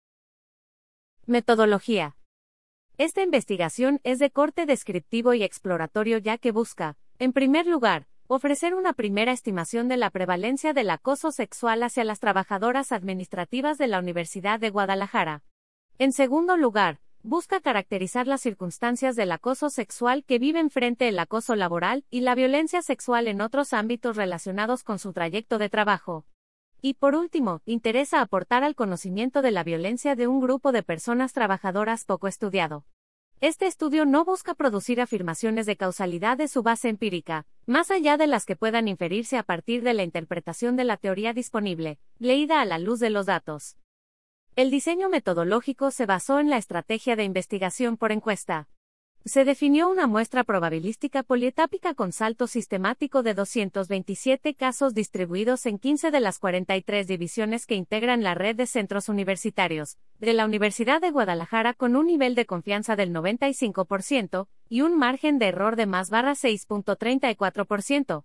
Metodología. Esta investigación es de corte descriptivo y exploratorio ya que busca, en primer lugar, ofrecer una primera estimación de la prevalencia del acoso sexual hacia las trabajadoras administrativas de la Universidad de Guadalajara. En segundo lugar, busca caracterizar las circunstancias del acoso sexual que viven frente al acoso laboral y la violencia sexual en otros ámbitos relacionados con su trayecto de trabajo. Y por último, interesa aportar al conocimiento de la violencia de un grupo de personas trabajadoras poco estudiado. Este estudio no busca producir afirmaciones de causalidad de su base empírica, más allá de las que puedan inferirse a partir de la interpretación de la teoría disponible, leída a la luz de los datos. El diseño metodológico se basó en la estrategia de investigación por encuesta. Se definió una muestra probabilística polietápica con salto sistemático de doscientos veintisiete casos distribuidos en quince de las cuarenta y tres divisiones que integran la red de centros universitarios de la Universidad de Guadalajara con un nivel de confianza del noventa y cinco por ciento y un margen de error de más barra seis punto treinta y cuatro por ciento.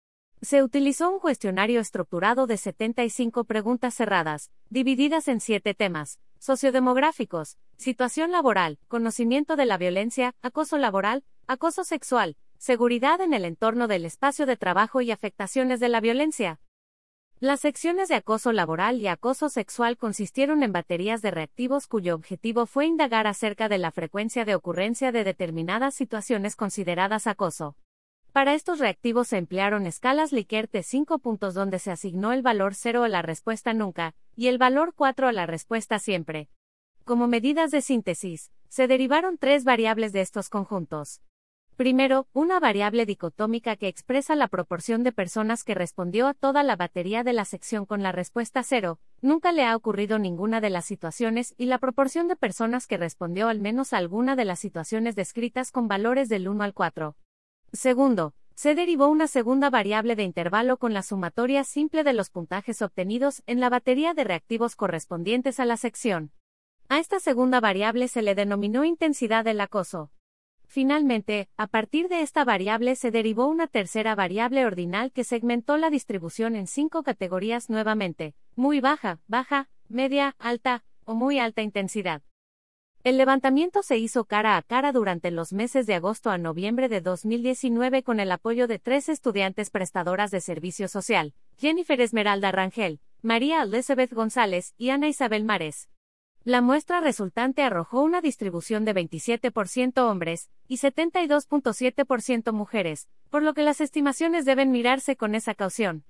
Se utilizó un cuestionario estructurado de setenta y cinco preguntas cerradas, divididas en siete temas: sociodemográficos, situación laboral, conocimiento de la violencia, acoso laboral, acoso sexual, seguridad en el entorno del espacio de trabajo y afectaciones de la violencia. Las secciones de acoso laboral y acoso sexual consistieron en baterías de reactivos cuyo objetivo fue indagar acerca de la frecuencia de ocurrencia de determinadas situaciones consideradas acoso. Para estos reactivos se emplearon escalas Likert de cinco puntos donde se asignó el valor cero a la respuesta nunca, y el valor cuatro a la respuesta siempre. Como medidas de síntesis, se derivaron tres variables de estos conjuntos. Primero, una variable dicotómica que expresa la proporción de personas que respondió a toda la batería de la sección con la respuesta cero, nunca le ha ocurrido ninguna de las situaciones, y la proporción de personas que respondió al menos a alguna de las situaciones descritas con valores del uno al cuatro. Segundo, se derivó una segunda variable de intervalo con la sumatoria simple de los puntajes obtenidos en la batería de reactivos correspondientes a la sección. A esta segunda variable se le denominó intensidad del acoso. Finalmente, a partir de esta variable se derivó una tercera variable ordinal que segmentó la distribución en cinco categorías nuevamente: muy baja, baja, media, alta o muy alta intensidad. El levantamiento se hizo cara a cara durante los meses de agosto a noviembre de dos mil diecinueve con el apoyo de tres estudiantes prestadoras de servicio social: Jennifer Esmeralda Rangel, María Elizabeth González y Ana Isabel Mares. La muestra resultante arrojó una distribución de veintisiete por ciento hombres y setenta y dos punto siete por ciento mujeres, por lo que las estimaciones deben mirarse con esa caución.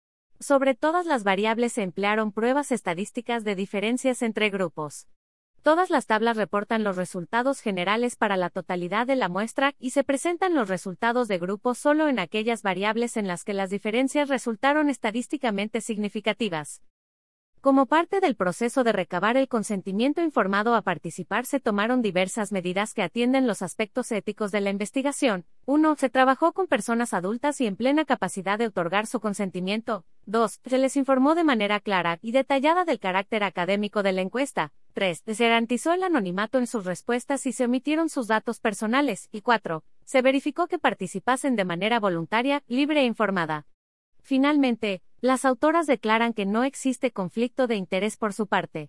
Sobre todas las variables se emplearon pruebas estadísticas de diferencias entre grupos. Todas las tablas reportan los resultados generales para la totalidad de la muestra y se presentan los resultados de grupo solo en aquellas variables en las que las diferencias resultaron estadísticamente significativas. Como parte del proceso de recabar el consentimiento informado a participar se tomaron diversas medidas que atienden los aspectos éticos de la investigación. uno. Se trabajó con personas adultas y en plena capacidad de otorgar su consentimiento. dos. Se les informó de manera clara y detallada del carácter académico de la encuesta. tres. Se garantizó el anonimato en sus respuestas y se omitieron sus datos personales. Y cuatro. Se verificó que participasen de manera voluntaria, libre e informada. Finalmente, las autoras declaran que no existe conflicto de interés por su parte.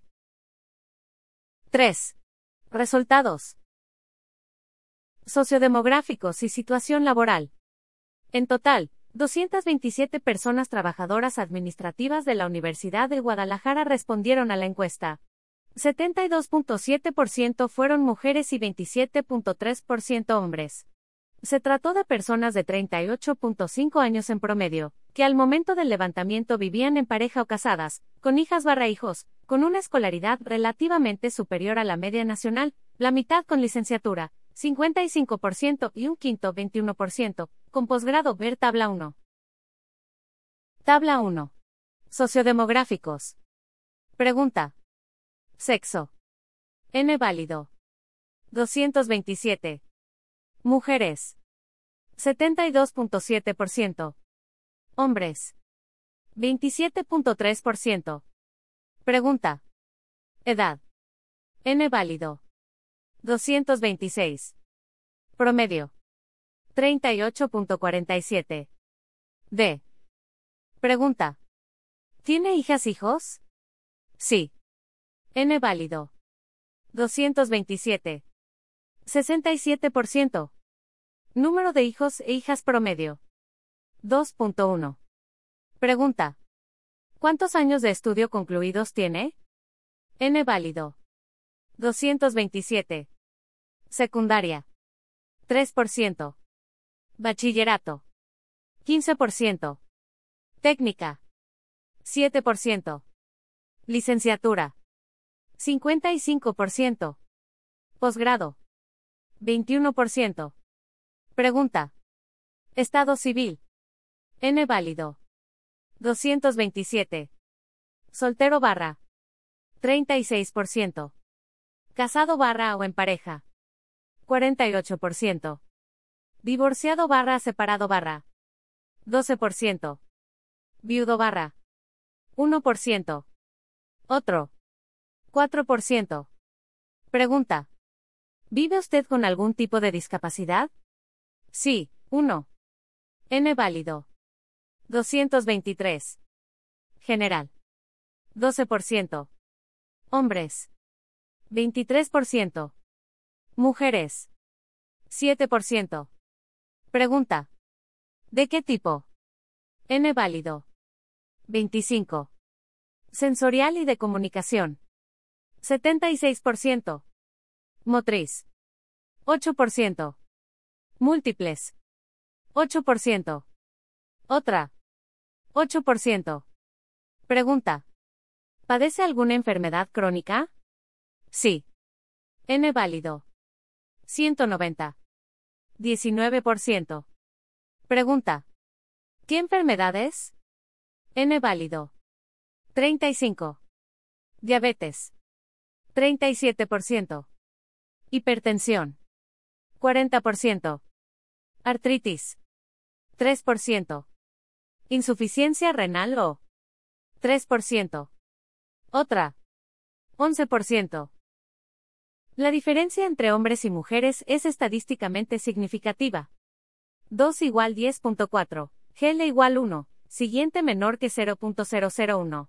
tres. Resultados sociodemográficos y situación laboral. En total, doscientas veintisiete personas trabajadoras administrativas de la Universidad de Guadalajara respondieron a la encuesta. setenta y dos punto siete por ciento fueron mujeres y veintisiete punto tres por ciento hombres. Se trató de personas de treinta y ocho punto cinco años en promedio, que al momento del levantamiento vivían en pareja o casadas, con hijas barra hijos, con una escolaridad relativamente superior a la media nacional, la mitad con licenciatura, cincuenta y cinco por ciento y un quinto veintiuno por ciento, con posgrado. Ver tabla uno. Tabla uno. Sociodemográficos. Pregunta. Sexo. N válido. doscientos veintisiete. Mujeres. setenta y dos punto siete por ciento. Hombres. veintisiete punto tres por ciento. Pregunta. Edad. N válido. doscientos veintiséis. Promedio. treinta y ocho punto cuarenta y siete. D. Pregunta. ¿Tiene hijas hijos? Sí. N válido. doscientos veintisiete. sesenta y siete por ciento. Número de hijos e hijas promedio. dos punto uno. Pregunta. ¿Cuántos años de estudio concluidos tiene? N válido. doscientos veintisiete. Secundaria. tres por ciento. Bachillerato. quince por ciento. Técnica. siete por ciento. Licenciatura. cincuenta y cinco por ciento. Posgrado. veintiuno por ciento. Pregunta. Estado civil. N válido. doscientos veintisiete. Soltero barra. treinta y seis por ciento. Casado barra o en pareja. cuarenta y ocho por ciento. Divorciado barra separado barra. doce por ciento. Viudo barra. uno por ciento. Otro. cuatro por ciento. Pregunta. ¿Vive usted con algún tipo de discapacidad? Sí, uno. N válido. doscientos veintitrés. General. doce por ciento. Hombres. veintitrés por ciento. Mujeres. siete por ciento. Pregunta. ¿De qué tipo? N válido. veinticinco. Sensorial y de comunicación. setenta y seis por ciento. Motriz. ocho por ciento. Múltiples. ocho por ciento. Otra. ocho por ciento. Pregunta. ¿Padece alguna enfermedad crónica? Sí. N válido. ciento noventa. diecinueve por ciento. Pregunta. ¿Qué enfermedad es? N válido. treinta y cinco. Diabetes. treinta y siete por ciento. Hipertensión. cuarenta por ciento. Artritis. tres por ciento. Insuficiencia renal o. tres por ciento. Otra. once por ciento. La diferencia entre hombres y mujeres es estadísticamente significativa. dos igual diez punto cuatro, G L igual uno, siguiente menor que cero punto cero cero uno.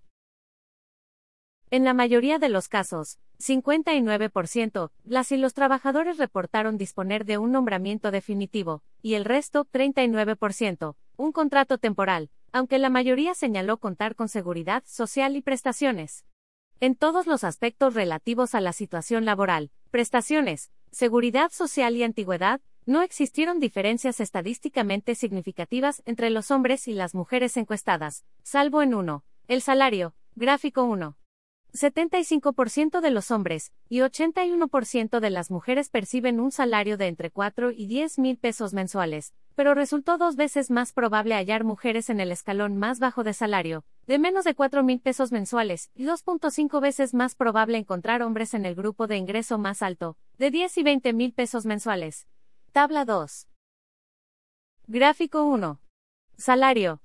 En la mayoría de los casos, cincuenta y nueve por ciento, las y los trabajadores reportaron disponer de un nombramiento definitivo, y el resto, treinta y nueve por ciento, un contrato temporal, aunque la mayoría señaló contar con seguridad social y prestaciones. En todos los aspectos relativos a la situación laboral, prestaciones, seguridad social y antigüedad, no existieron diferencias estadísticamente significativas entre los hombres y las mujeres encuestadas, salvo en uno, el salario, gráfico uno. setenta y cinco por ciento de los hombres y ochenta y uno por ciento de las mujeres perciben un salario de entre cuatro y diez mil pesos mensuales, pero resultó dos veces más probable hallar mujeres en el escalón más bajo de salario, de menos de cuatro mil pesos mensuales, y dos punto cinco veces más probable encontrar hombres en el grupo de ingreso más alto, de diez y veinte mil pesos mensuales. Tabla dos. Gráfico uno. Salario.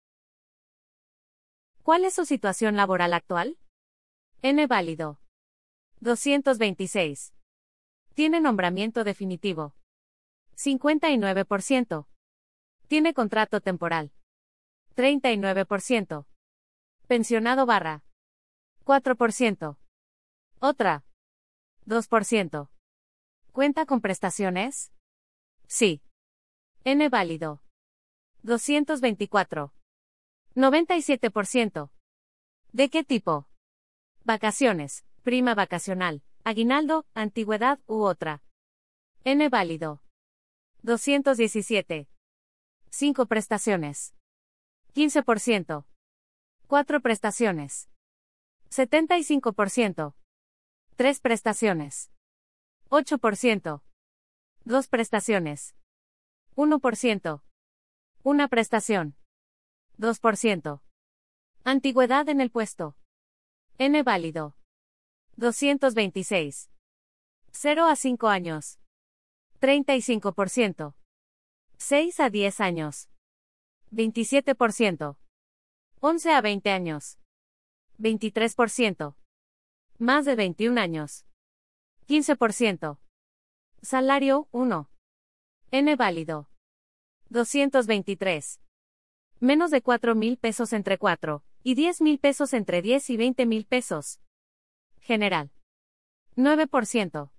¿Cuál es su situación laboral actual? N válido. doscientos veintiséis. Tiene nombramiento definitivo. cincuenta y nueve por ciento. Tiene contrato temporal. treinta y nueve por ciento. Pensionado barra. cuatro por ciento. Otra. dos por ciento. ¿Cuenta con prestaciones? Sí. N válido. doscientos veinticuatro. noventa y siete por ciento. ¿De qué tipo? Vacaciones, prima vacacional, aguinaldo, antigüedad u otra. N válido. doscientos diecisiete. cinco prestaciones. quince por ciento. cuatro prestaciones. setenta y cinco por ciento. tres prestaciones. ocho por ciento. dos prestaciones. uno por ciento. una prestación. dos por ciento. Antigüedad en el puesto. N válido. doscientos veintiséis. cero a cinco años. treinta y cinco por ciento. seis a diez años. veintisiete por ciento. once a veinte años. veintitrés por ciento. Más de veintiún años. quince por ciento. Salario, uno. N válido. doscientos veintitrés. Menos de cuatro mil pesos entre cuatro y diez mil pesos entre diez y veinte mil pesos. General. nueve por ciento.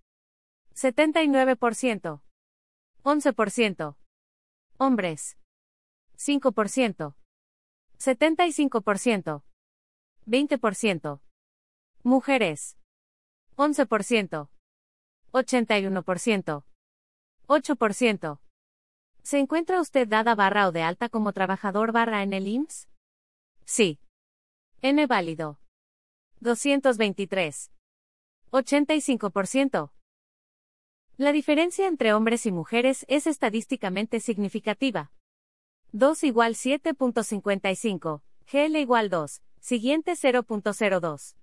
setenta y nueve por ciento. once por ciento. Hombres. cinco por ciento. setenta y cinco por ciento. veinte por ciento. Mujeres. once por ciento. ochenta y uno por ciento. ocho por ciento. ¿Se encuentra usted dada barra o de alta como trabajador barra en el I M S S? Sí. N válido. doscientos veintitrés. ochenta y cinco por ciento. La diferencia entre hombres y mujeres es estadísticamente significativa. dos igual siete punto cincuenta y cinco, G L igual dos, siguiente cero punto cero dos.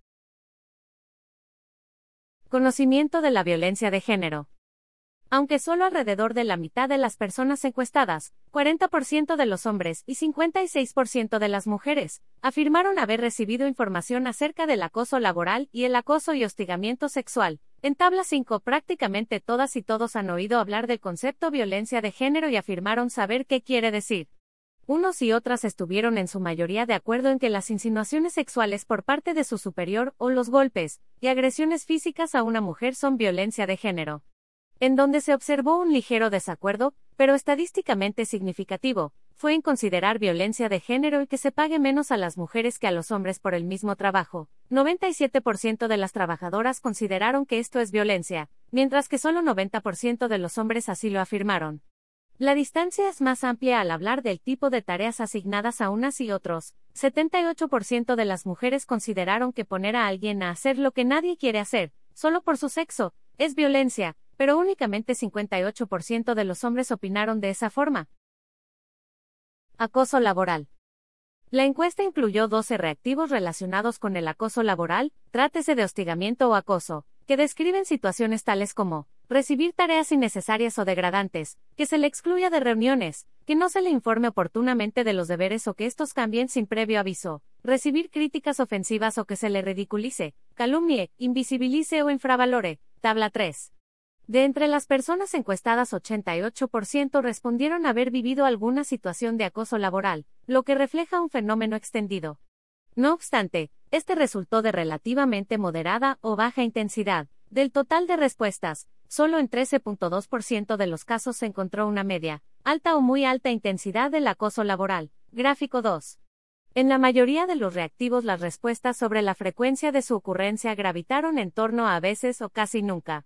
Conocimiento de la violencia de género. Aunque solo alrededor de la mitad de las personas encuestadas, cuarenta por ciento de los hombres y cincuenta y seis por ciento de las mujeres, afirmaron haber recibido información acerca del acoso laboral y el acoso y hostigamiento sexual. En tabla cinco, prácticamente todas y todos han oído hablar del concepto violencia de género y afirmaron saber qué quiere decir. Unos y otras estuvieron en su mayoría de acuerdo en que las insinuaciones sexuales por parte de su superior o los golpes y agresiones físicas a una mujer son violencia de género. En donde se observó un ligero desacuerdo, pero estadísticamente significativo, fue en considerar violencia de género y que se pague menos a las mujeres que a los hombres por el mismo trabajo. noventa y siete por ciento de las trabajadoras consideraron que esto es violencia, mientras que solo noventa por ciento de los hombres así lo afirmaron. La distancia es más amplia al hablar del tipo de tareas asignadas a unas y otros. setenta y ocho por ciento de las mujeres consideraron que poner a alguien a hacer lo que nadie quiere hacer, solo por su sexo, es violencia, pero únicamente cincuenta y ocho por ciento de los hombres opinaron de esa forma. Acoso laboral. La encuesta incluyó doce reactivos relacionados con el acoso laboral, trátese de hostigamiento o acoso, que describen situaciones tales como recibir tareas innecesarias o degradantes, que se le excluya de reuniones, que no se le informe oportunamente de los deberes o que estos cambien sin previo aviso, recibir críticas ofensivas o que se le ridiculice, calumnie, invisibilice o infravalore. Tabla tres. De entre las personas encuestadas, ochenta y ocho por ciento respondieron haber vivido alguna situación de acoso laboral, lo que refleja un fenómeno extendido. No obstante, este resultó de relativamente moderada o baja intensidad. Del total de respuestas, solo en trece punto dos por ciento de los casos se encontró una media, alta o muy alta intensidad del acoso laboral. Gráfico dos. En la mayoría de los reactivos, las respuestas sobre la frecuencia de su ocurrencia gravitaron en torno a a veces o casi nunca.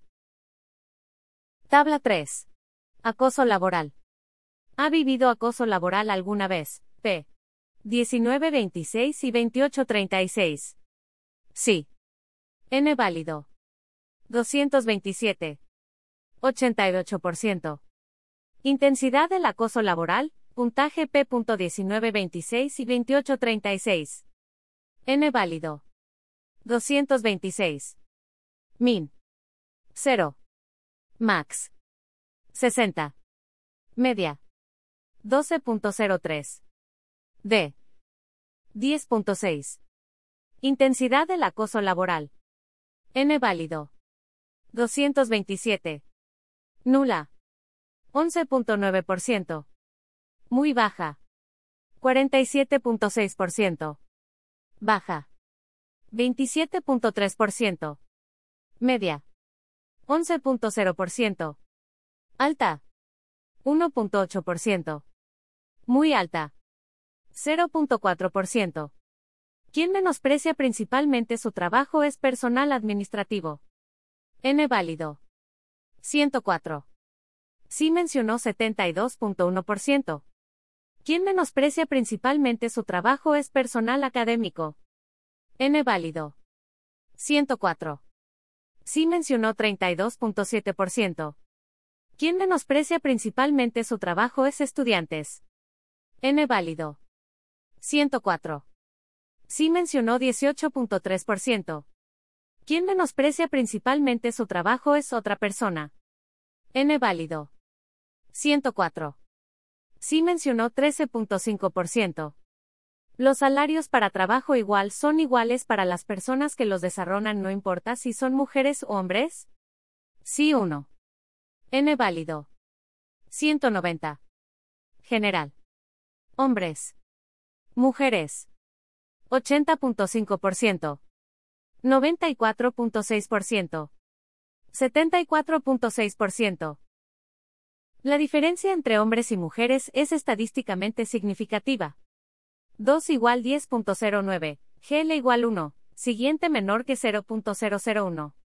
Tabla tres. Acoso laboral. ¿Ha vivido acoso laboral alguna vez? P. diecinueve veintiséis y veintiocho treinta y seis. Sí. N válido. doscientos veintisiete. ochenta y ocho por ciento. Intensidad del acoso laboral, puntaje P. diecinueve veintiséis y veintiocho treinta y seis. N válido. doscientos veintiséis. Min. cero. Max. sesenta. Media. doce punto cero tres. D. diez punto seis. Intensidad del acoso laboral. N válido. doscientos veintisiete. Nula. once punto nueve por ciento. Muy baja. cuarenta y siete punto seis por ciento. Baja. veintisiete punto tres por ciento. Media. once punto cero por ciento. Alta. uno punto ocho por ciento. Muy alta. cero punto cuatro por ciento. Quien menosprecia principalmente su trabajo es personal administrativo. N válido. ciento cuatro. Sí mencionó setenta y dos punto uno por ciento. Quien menosprecia principalmente su trabajo es personal académico. N válido. ciento cuatro. Sí mencionó treinta y dos punto siete por ciento. Quien menosprecia principalmente su trabajo es estudiantes. N válido. ciento cuatro. Sí mencionó dieciocho punto tres por ciento. Quien menosprecia principalmente su trabajo es otra persona. N válido. ciento cuatro. Sí mencionó trece punto cinco por ciento. Los salarios para trabajo igual son iguales para las personas que los desarrollan, no importa si son mujeres o hombres. Sí uno. N válido. ciento noventa. General. Hombres. Mujeres. ochenta punto cinco por ciento. noventa y cuatro punto seis por ciento. setenta y cuatro punto seis por ciento. La diferencia entre hombres y mujeres es estadísticamente significativa. dos igual diez punto cero nueve, G L igual uno, siguiente menor que cero punto cero cero uno.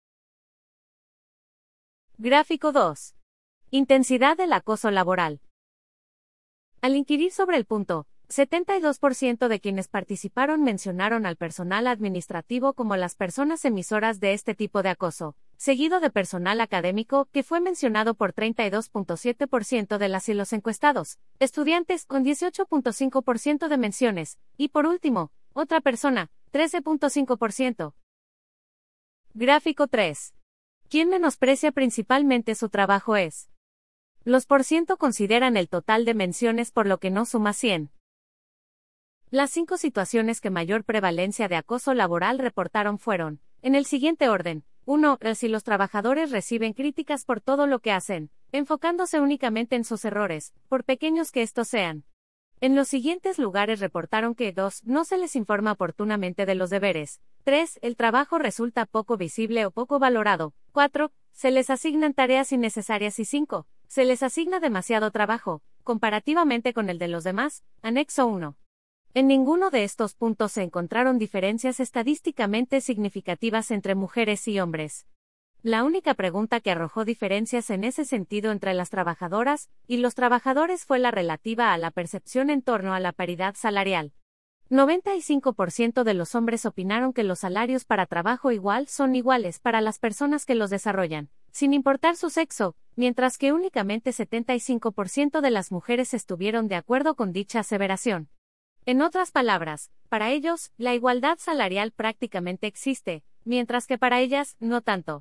Gráfico dos. Intensidad del acoso laboral. Al inquirir sobre el punto, setenta y dos por ciento de quienes participaron mencionaron al personal administrativo como las personas emisoras de este tipo de acoso, seguido de personal académico, que fue mencionado por treinta y dos punto siete por ciento de las y los encuestados, estudiantes con dieciocho punto cinco por ciento de menciones, y por último, otra persona, trece punto cinco por ciento. Gráfico tres. ¿Quién menosprecia principalmente su trabajo es? Los por ciento consideran el total de menciones por lo que no suma cien. Las cinco situaciones que mayor prevalencia de acoso laboral reportaron fueron, en el siguiente orden: uno. Si los trabajadores reciben críticas por todo lo que hacen, enfocándose únicamente en sus errores, por pequeños que estos sean. En los siguientes lugares reportaron que dos. No se les informa oportunamente de los deberes. tres. El trabajo resulta poco visible o poco valorado. cuatro. Se les asignan tareas innecesarias. Y cinco. Se les asigna demasiado trabajo, comparativamente con el de los demás. Anexo uno. En ninguno de estos puntos se encontraron diferencias estadísticamente significativas entre mujeres y hombres. La única pregunta que arrojó diferencias en ese sentido entre las trabajadoras y los trabajadores fue la relativa a la percepción en torno a la paridad salarial. noventa y cinco por ciento de los hombres opinaron que los salarios para trabajo igual son iguales para las personas que los desarrollan, sin importar su sexo, mientras que únicamente setenta y cinco por ciento de las mujeres estuvieron de acuerdo con dicha aseveración. En otras palabras, para ellos, la igualdad salarial prácticamente existe, mientras que para ellas, no tanto.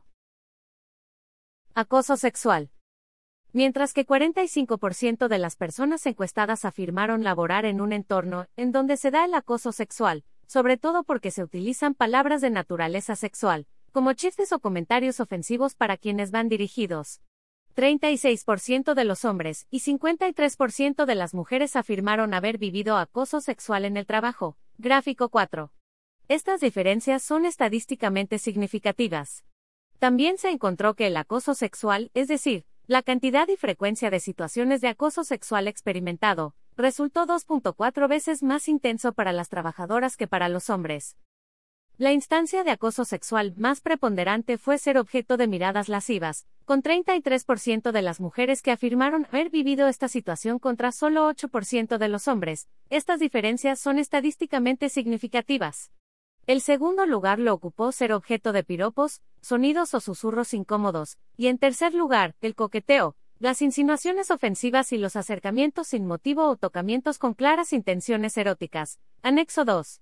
Acoso sexual. Mientras que cuarenta y cinco por ciento de las personas encuestadas afirmaron laborar en un entorno en donde se da el acoso sexual, sobre todo porque se utilizan palabras de naturaleza sexual, como chistes o comentarios ofensivos para quienes van dirigidos. treinta y seis por ciento de los hombres y cincuenta y tres por ciento de las mujeres afirmaron haber vivido acoso sexual en el trabajo. Gráfico cuatro. Estas diferencias son estadísticamente significativas. También se encontró que el acoso sexual, es decir, la cantidad y frecuencia de situaciones de acoso sexual experimentado, resultó dos punto cuatro veces más intenso para las trabajadoras que para los hombres. La instancia de acoso sexual más preponderante fue ser objeto de miradas lascivas, con treinta y tres por ciento de las mujeres que afirmaron haber vivido esta situación contra solo ocho por ciento de los hombres. Estas diferencias son estadísticamente significativas. El segundo lugar lo ocupó ser objeto de piropos, sonidos o susurros incómodos, y en tercer lugar, el coqueteo, las insinuaciones ofensivas y los acercamientos sin motivo o tocamientos con claras intenciones eróticas. Anexo dos.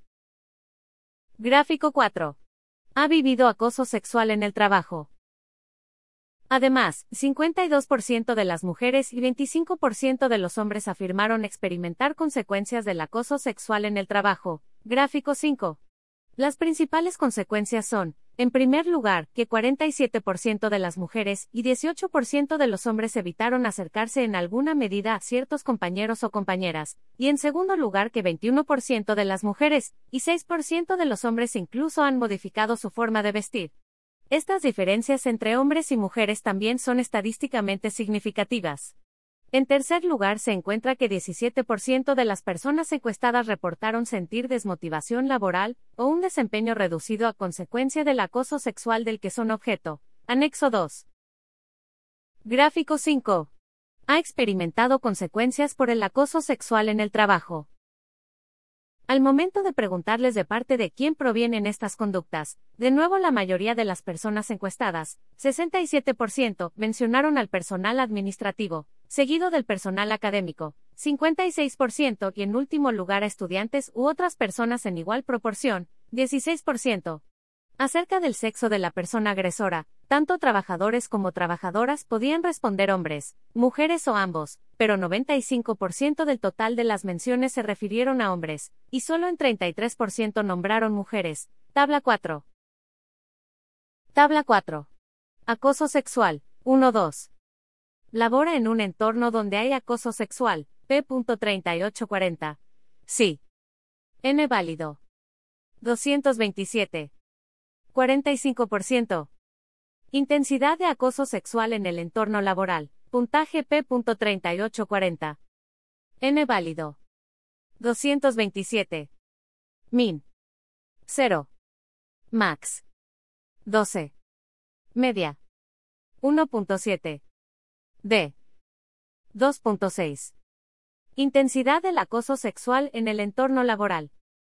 Gráfico cuatro. Ha vivido acoso sexual en el trabajo. Además, cincuenta y dos por ciento de las mujeres y veinticinco por ciento de los hombres afirmaron experimentar consecuencias del acoso sexual en el trabajo. Gráfico cinco. Las principales consecuencias son, en primer lugar, que cuarenta y siete por ciento de las mujeres y dieciocho por ciento de los hombres evitaron acercarse en alguna medida a ciertos compañeros o compañeras, y en segundo lugar que veintiuno por ciento de las mujeres y seis por ciento de los hombres incluso han modificado su forma de vestir. Estas diferencias entre hombres y mujeres también son estadísticamente significativas. En tercer lugar se encuentra que diecisiete por ciento de las personas encuestadas reportaron sentir desmotivación laboral o un desempeño reducido a consecuencia del acoso sexual del que son objeto. Anexo dos. Gráfico cinco. Ha experimentado consecuencias por el acoso sexual en el trabajo. Al momento de preguntarles de parte de quién provienen estas conductas, de nuevo la mayoría de las personas encuestadas, sesenta y siete por ciento, mencionaron al personal administrativo, seguido del personal académico, cincuenta y seis por ciento y en último lugar a estudiantes u otras personas en igual proporción, dieciséis por ciento. Acerca del sexo de la persona agresora, tanto trabajadores como trabajadoras podían responder hombres, mujeres o ambos, pero noventa y cinco por ciento del total de las menciones se refirieron a hombres, y solo en treinta y tres por ciento nombraron mujeres. Tabla cuatro. Tabla cuatro. Acoso sexual. uno dos. Labora en un entorno donde hay acoso sexual. P treinta y ocho cuarenta. Sí. N válido. doscientos veintisiete. cuarenta y cinco por ciento. Intensidad de acoso sexual en el entorno laboral. Puntaje P treinta y ocho cuarenta. N válido. doscientos veintisiete. Min. cero. Max. doce. Media. uno punto siete. D. dos punto seis. Intensidad del acoso sexual en el entorno laboral.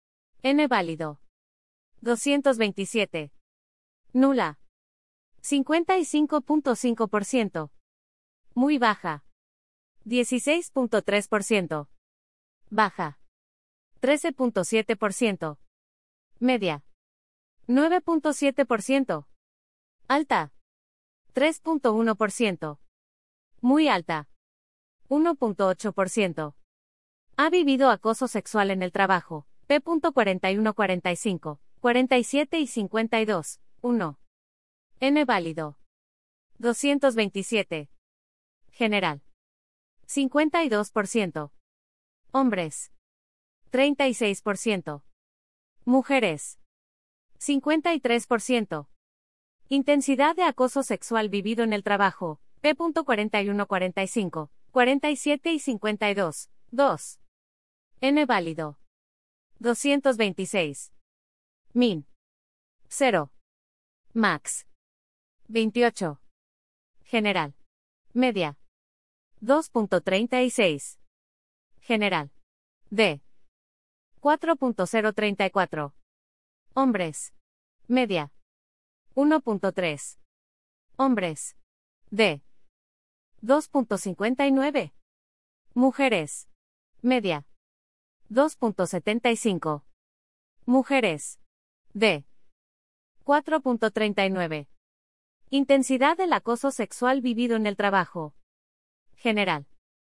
N válido. doscientos veintisiete. Nula. cincuenta y cinco punto cinco por ciento. Muy baja. dieciséis punto tres por ciento. Baja. trece punto siete por ciento. Media. nueve punto siete por ciento. Alta. tres punto uno por ciento. Muy alta. uno punto ocho por ciento. Ha vivido acoso sexual en el trabajo. P cuarenta y uno cuarenta y cinco, cuarenta y siete y cincuenta y dos, uno. N válido. doscientos veintisiete. General. cincuenta y dos por ciento. Hombres. treinta y seis por ciento. Mujeres. cincuenta y tres por ciento. Intensidad de acoso sexual vivido en el trabajo. P cuarenta y uno cuarenta y cinco, cuarenta y siete y cincuenta y dos, dos. N válido. doscientos veintiséis. Min. cero. Max. veintiocho. General. Media. dos punto treinta y seis. General. D. cuatro punto cero treinta y cuatro. Hombres. Media. uno punto tres. Hombres. D. dos punto cincuenta y nueve. Mujeres. Media. dos punto setenta y cinco. Mujeres. D. cuatro punto treinta y nueve. Intensidad del acoso sexual vivido en el trabajo. General.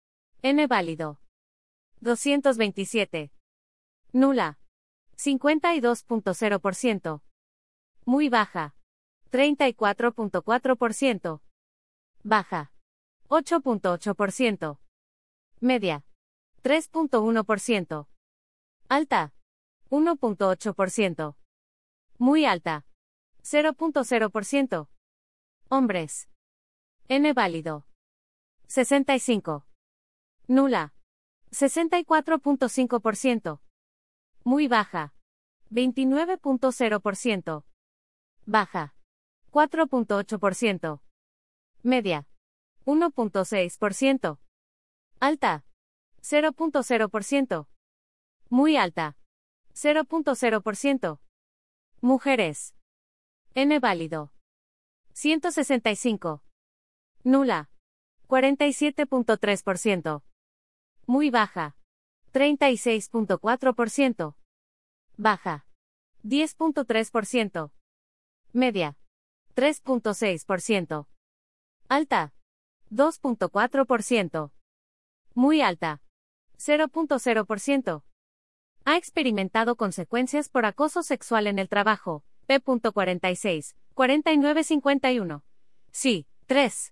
N válido. doscientos veintisiete. Nula. cincuenta y dos punto cero por ciento. Muy baja. treinta y cuatro punto cuatro por ciento. Baja. ocho punto ocho por ciento. Media. tres punto uno por ciento. Alta. uno punto ocho por ciento. Muy alta. cero punto cero por ciento. Hombres. N válido. sesenta y cinco. Nula. sesenta y cuatro punto cinco por ciento. Muy baja. veintinueve punto cero por ciento. Baja. cuatro punto ocho por ciento. Media. uno punto seis por ciento. Alta. cero punto cero por ciento. Muy alta. cero punto cero por ciento. Mujeres. N válido. ciento sesenta y cinco. Nula. cuarenta y siete punto tres por ciento. Muy baja. treinta y seis punto cuatro por ciento. Baja. diez punto tres por ciento. Media. tres punto seis por ciento. Alta. dos punto cuatro por ciento. Muy alta. cero punto cero por ciento. Ha experimentado consecuencias por acoso sexual en el trabajo. P cuarenta y seis, cuarenta y nueve cincuenta y uno. Sí, tres.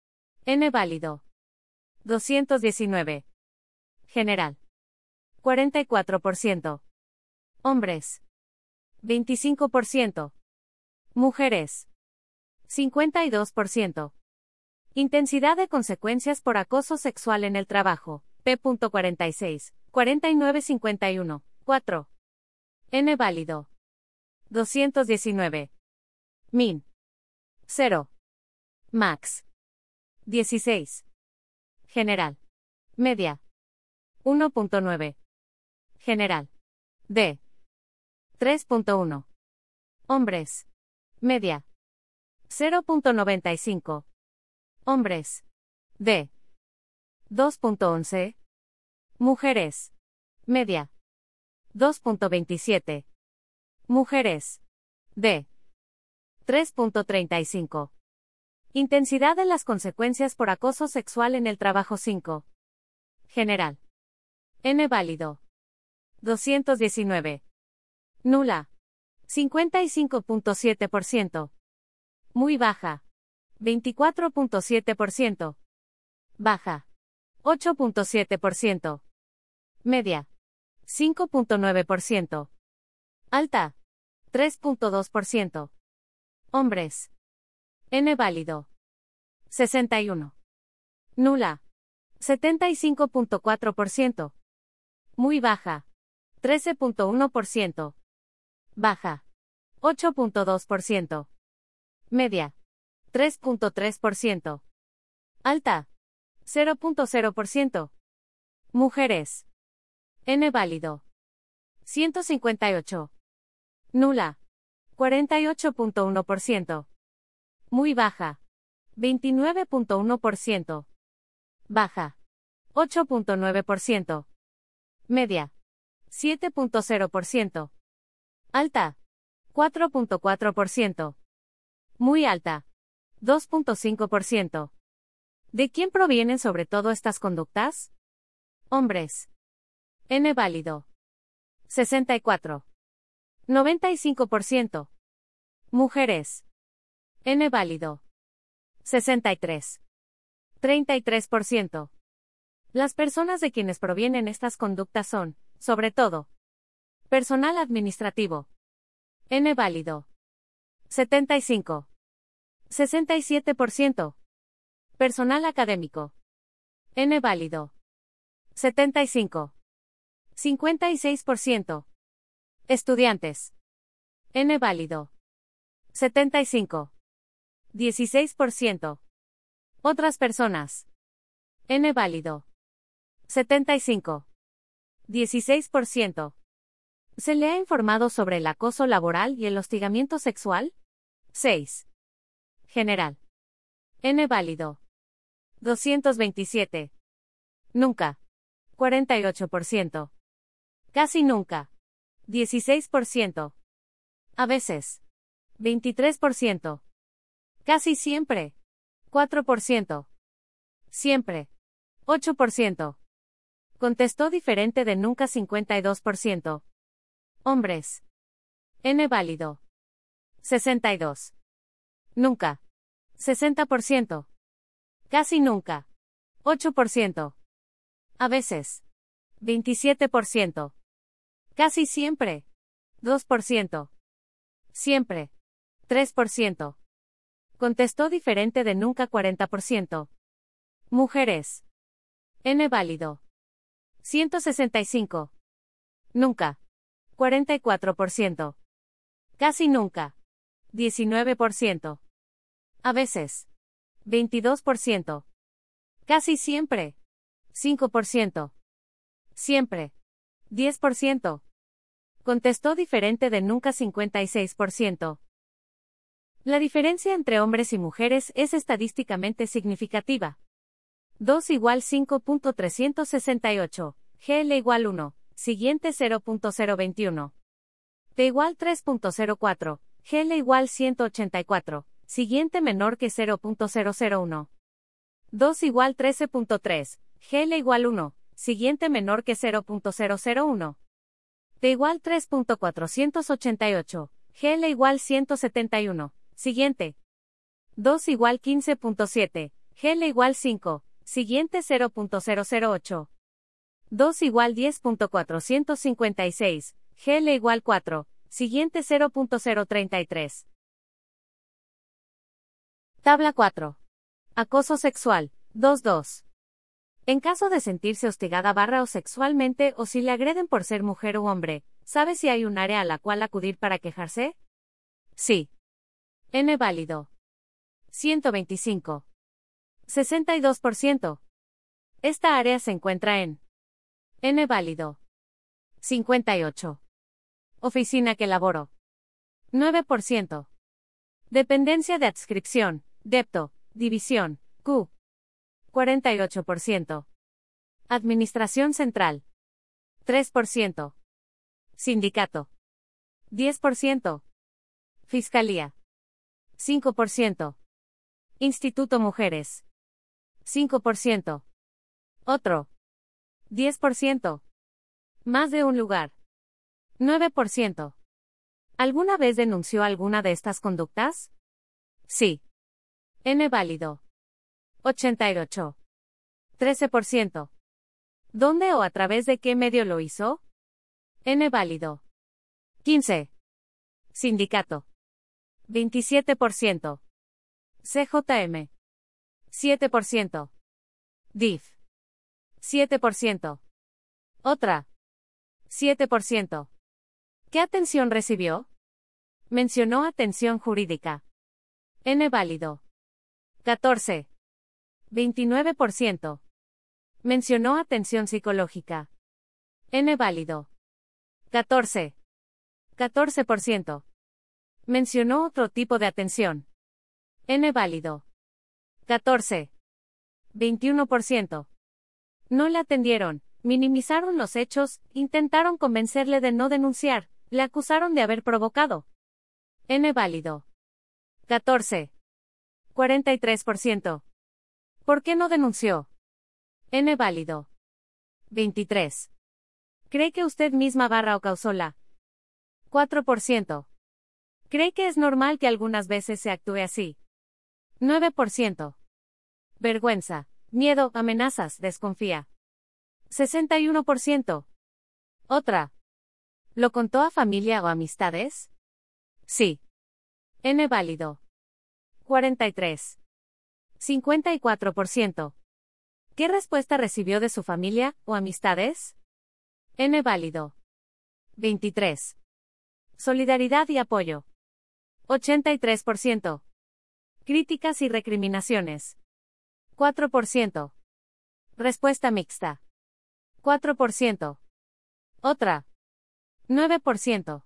N válido. doscientos diecinueve. General. cuarenta y cuatro por ciento. Hombres. veinticinco por ciento. Mujeres. cincuenta y dos por ciento. Intensidad de consecuencias por acoso sexual en el trabajo. P cuarenta y seis, cuarenta y nueve cincuenta y uno, cuatro. N válido. doscientos diecinueve. Min. cero. Max. dieciséis. General. Media. uno punto nueve. General. D. tres punto uno. Hombres. Media. cero punto noventa y cinco. Hombres. D. dos punto once. Mujeres. Media. dos punto veintisiete. Mujeres. D. tres punto treinta y cinco. Intensidad de las consecuencias por acoso sexual en el trabajo cinco. General. N válido. doscientos diecinueve. Nula. cincuenta y cinco punto siete por ciento. Muy baja. veinticuatro punto siete por ciento. Baja. ocho punto siete por ciento. Media. cinco punto nueve por ciento. Alta. tres punto dos por ciento. Hombres. N válido. sesenta y uno. Nula. setenta y cinco punto cuatro por ciento. Muy baja. trece punto uno por ciento. Baja. ocho punto dos por ciento. Media. tres punto tres por ciento. Alta. cero punto cero por ciento. Mujeres. N válido. ciento cincuenta y ocho. Nula. cuarenta y ocho punto uno por ciento. Muy baja. veintinueve punto uno por ciento. Baja. ocho punto nueve por ciento. Media. siete punto cero por ciento. Alta. cuatro punto cuatro por ciento. Muy alta. dos punto cinco por ciento. ¿De quién provienen sobre todo estas conductas? Hombres. N válido. sesenta y cuatro. noventa y cinco por ciento. Mujeres. N válido. sesenta y tres. treinta y tres por ciento. Las personas de quienes provienen estas conductas son, sobre todo, personal administrativo. N válido. setenta y cinco. sesenta y siete por ciento. Personal académico. N válido. setenta y cinco. cincuenta y seis por ciento. Estudiantes. N válido. setenta y cinco. dieciséis por ciento. Otras personas. N válido. setenta y cinco. dieciséis por ciento. ¿Se le ha informado sobre el acoso laboral y el hostigamiento sexual? seis. General. N válido. doscientos veintisiete. Nunca. cuarenta y ocho por ciento. Casi nunca. dieciséis por ciento. A veces. veintitrés por ciento. Casi siempre. cuatro por ciento. Siempre. ocho por ciento. Contestó diferente de nunca cincuenta y dos por ciento. Hombres. N válido. sesenta y dos. Nunca. sesenta por ciento. Casi nunca. ocho por ciento. A veces. veintisiete por ciento. Casi siempre. dos por ciento. Siempre. tres por ciento. Contestó diferente de nunca cuarenta por ciento. Mujeres. N válido. ciento sesenta y cinco. Nunca. cuarenta y cuatro por ciento. Casi nunca. diecinueve por ciento. A veces. veintidós por ciento. Casi siempre. cinco por ciento. Siempre. diez por ciento. Contestó diferente de nunca cincuenta y seis por ciento. La diferencia entre hombres y mujeres es estadísticamente significativa. dos igual cinco punto trescientos sesenta y ocho, G L igual uno, siguiente cero punto cero veintiuno. T igual tres punto cero cuatro, G L igual ciento ochenta y cuatro, siguiente menor que cero punto cero cero uno. dos igual trece punto tres, G L igual uno, siguiente menor que cero punto cero cero uno. T igual tres punto cuatrocientos ochenta y ocho, G L igual ciento setenta y uno, siguiente. dos igual quince punto siete, G L igual cinco, siguiente cero punto cero cero ocho. dos igual diez punto cuatrocientos cincuenta y seis, G L igual cuatro, siguiente cero punto cero treinta y tres. Tabla cuatro. Acoso sexual, dos punto dos. En caso de sentirse hostigada barra o sexualmente o si le agreden por ser mujer u hombre, ¿sabe si hay un área a la cual acudir para quejarse? Sí. N válido. ciento veinticinco. sesenta y dos por ciento. Esta área se encuentra en N válido. cincuenta y ocho. Oficina que laboro. nueve por ciento. Dependencia de adscripción, depto, división, Q. cuarenta y ocho por ciento. Administración central. tres por ciento. Sindicato. diez por ciento. Fiscalía. cinco por ciento. Instituto Mujeres. cinco por ciento. Otro. diez por ciento. Más de un lugar. nueve por ciento. ¿Alguna vez denunció alguna de estas conductas? Sí. N válido. ochenta y ocho. trece por ciento. ¿Dónde o a través de qué medio lo hizo? N válido. quince. Sindicato. veintisiete por ciento. C J M. siete por ciento. D I F. siete por ciento. Otra. siete por ciento. ¿Qué atención recibió? Mencionó atención jurídica. N válido. catorce. veintinueve por ciento. Mencionó atención psicológica. N válido. catorce. catorce por ciento. Mencionó otro tipo de atención. N válido. catorce. veintiuno por ciento. No le atendieron, minimizaron los hechos, intentaron convencerle de no denunciar, le acusaron de haber provocado. N válido. catorce. cuarenta y tres por ciento. ¿Por qué no denunció? N válido. veintitrés. ¿Cree que usted misma barra o causó la? cuatro por ciento. ¿Cree que es normal que algunas veces se actúe así? nueve por ciento. Vergüenza, miedo, amenazas, desconfía. sesenta y uno por ciento. Otra. ¿Lo contó a familia o amistades? Sí. N válido. cuarenta y tres. cincuenta y cuatro por ciento. ¿Qué respuesta recibió de su familia o amistades? N válido. veintitrés. Solidaridad y apoyo. ochenta y tres por ciento. Críticas y recriminaciones. cuatro por ciento. Respuesta mixta. cuatro por ciento. Otra. nueve por ciento.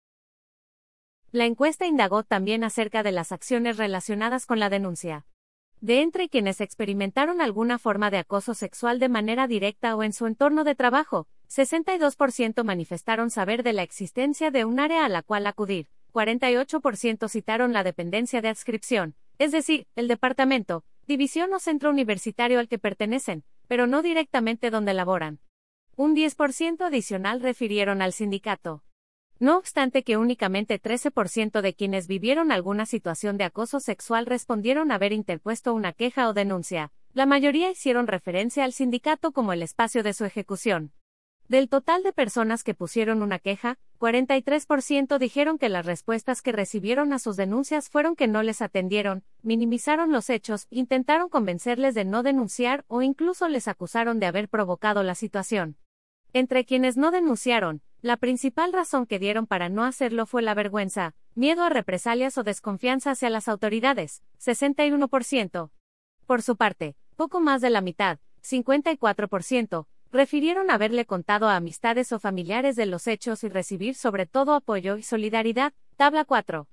La encuesta indagó también acerca de las acciones relacionadas con la denuncia. De entre quienes experimentaron alguna forma de acoso sexual de manera directa o en su entorno de trabajo, sesenta y dos por ciento manifestaron saber de la existencia de un área a la cual acudir, cuarenta y ocho por ciento citaron la dependencia de adscripción, es decir, el departamento, división o centro universitario al que pertenecen, pero no directamente donde laboran. Un diez por ciento adicional refirieron al sindicato. No obstante que únicamente trece por ciento de quienes vivieron alguna situación de acoso sexual respondieron haber interpuesto una queja o denuncia, la mayoría hicieron referencia al sindicato como el espacio de su ejecución. Del total de personas que pusieron una queja, cuarenta y tres por ciento dijeron que las respuestas que recibieron a sus denuncias fueron que no les atendieron, minimizaron los hechos, intentaron convencerles de no denunciar o incluso les acusaron de haber provocado la situación. Entre quienes no denunciaron, la principal razón que dieron para no hacerlo fue la vergüenza, miedo a represalias o desconfianza hacia las autoridades, sesenta y uno por ciento. Por su parte, poco más de la mitad, cincuenta y cuatro por ciento, refirieron haberle contado a amistades o familiares de los hechos y recibir sobre todo apoyo y solidaridad. Tabla cuatro.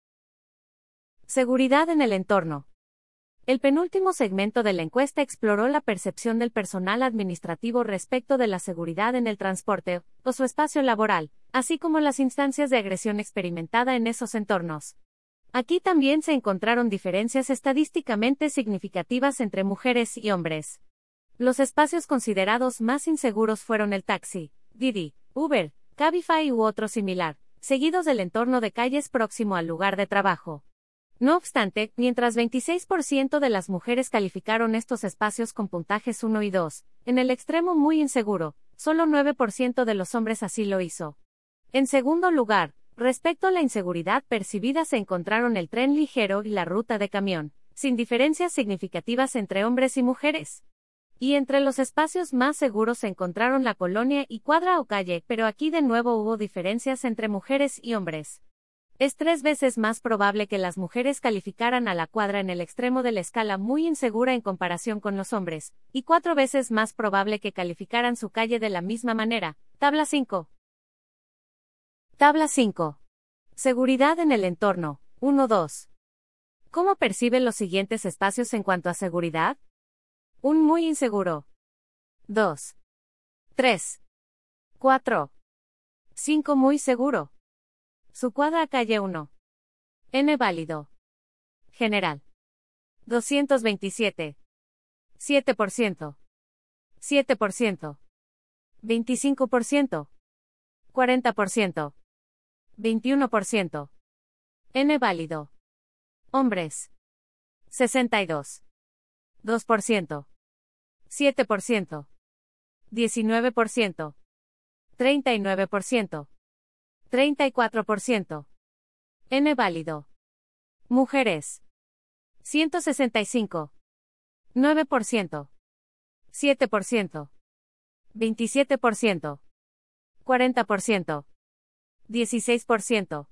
Seguridad en el entorno. El penúltimo segmento de la encuesta exploró la percepción del personal administrativo respecto de la seguridad en el transporte o su espacio laboral, así como las instancias de agresión experimentada en esos entornos. Aquí también se encontraron diferencias estadísticamente significativas entre mujeres y hombres. Los espacios considerados más inseguros fueron el taxi, Didi, Uber, Cabify u otro similar, seguidos del entorno de calles próximo al lugar de trabajo. No obstante, mientras veintiséis por ciento de las mujeres calificaron estos espacios con puntajes uno y dos, en el extremo muy inseguro, solo nueve por ciento de los hombres así lo hizo. En segundo lugar, respecto a la inseguridad percibida se encontraron el tren ligero y la ruta de camión, sin diferencias significativas entre hombres y mujeres. Y entre los espacios más seguros se encontraron la colonia y cuadra o calle, pero aquí de nuevo hubo diferencias entre mujeres y hombres. Es tres veces más probable que las mujeres calificaran a la cuadra en el extremo de la escala muy insegura en comparación con los hombres, y cuatro veces más probable que calificaran su calle de la misma manera. Tabla cinco. Tabla cinco. Seguridad en el entorno. uno dos. ¿Cómo perciben los siguientes espacios en cuanto a seguridad? Un muy inseguro. dos. tres. cuatro. cinco muy seguro. Su cuadra calle uno. N válido. General. doscientos veintisiete. siete por ciento. siete por ciento. veinticinco por ciento. cuarenta por ciento. veintiuno por ciento. N válido. Hombres. sesenta y dos. dos por ciento. siete por ciento. diecinueve por ciento. treinta y nueve por ciento. treinta y cuatro por ciento. N válido. Mujeres. ciento sesenta y cinco. nueve por ciento. siete por ciento, veintisiete por ciento, cuarenta por ciento, dieciséis por ciento.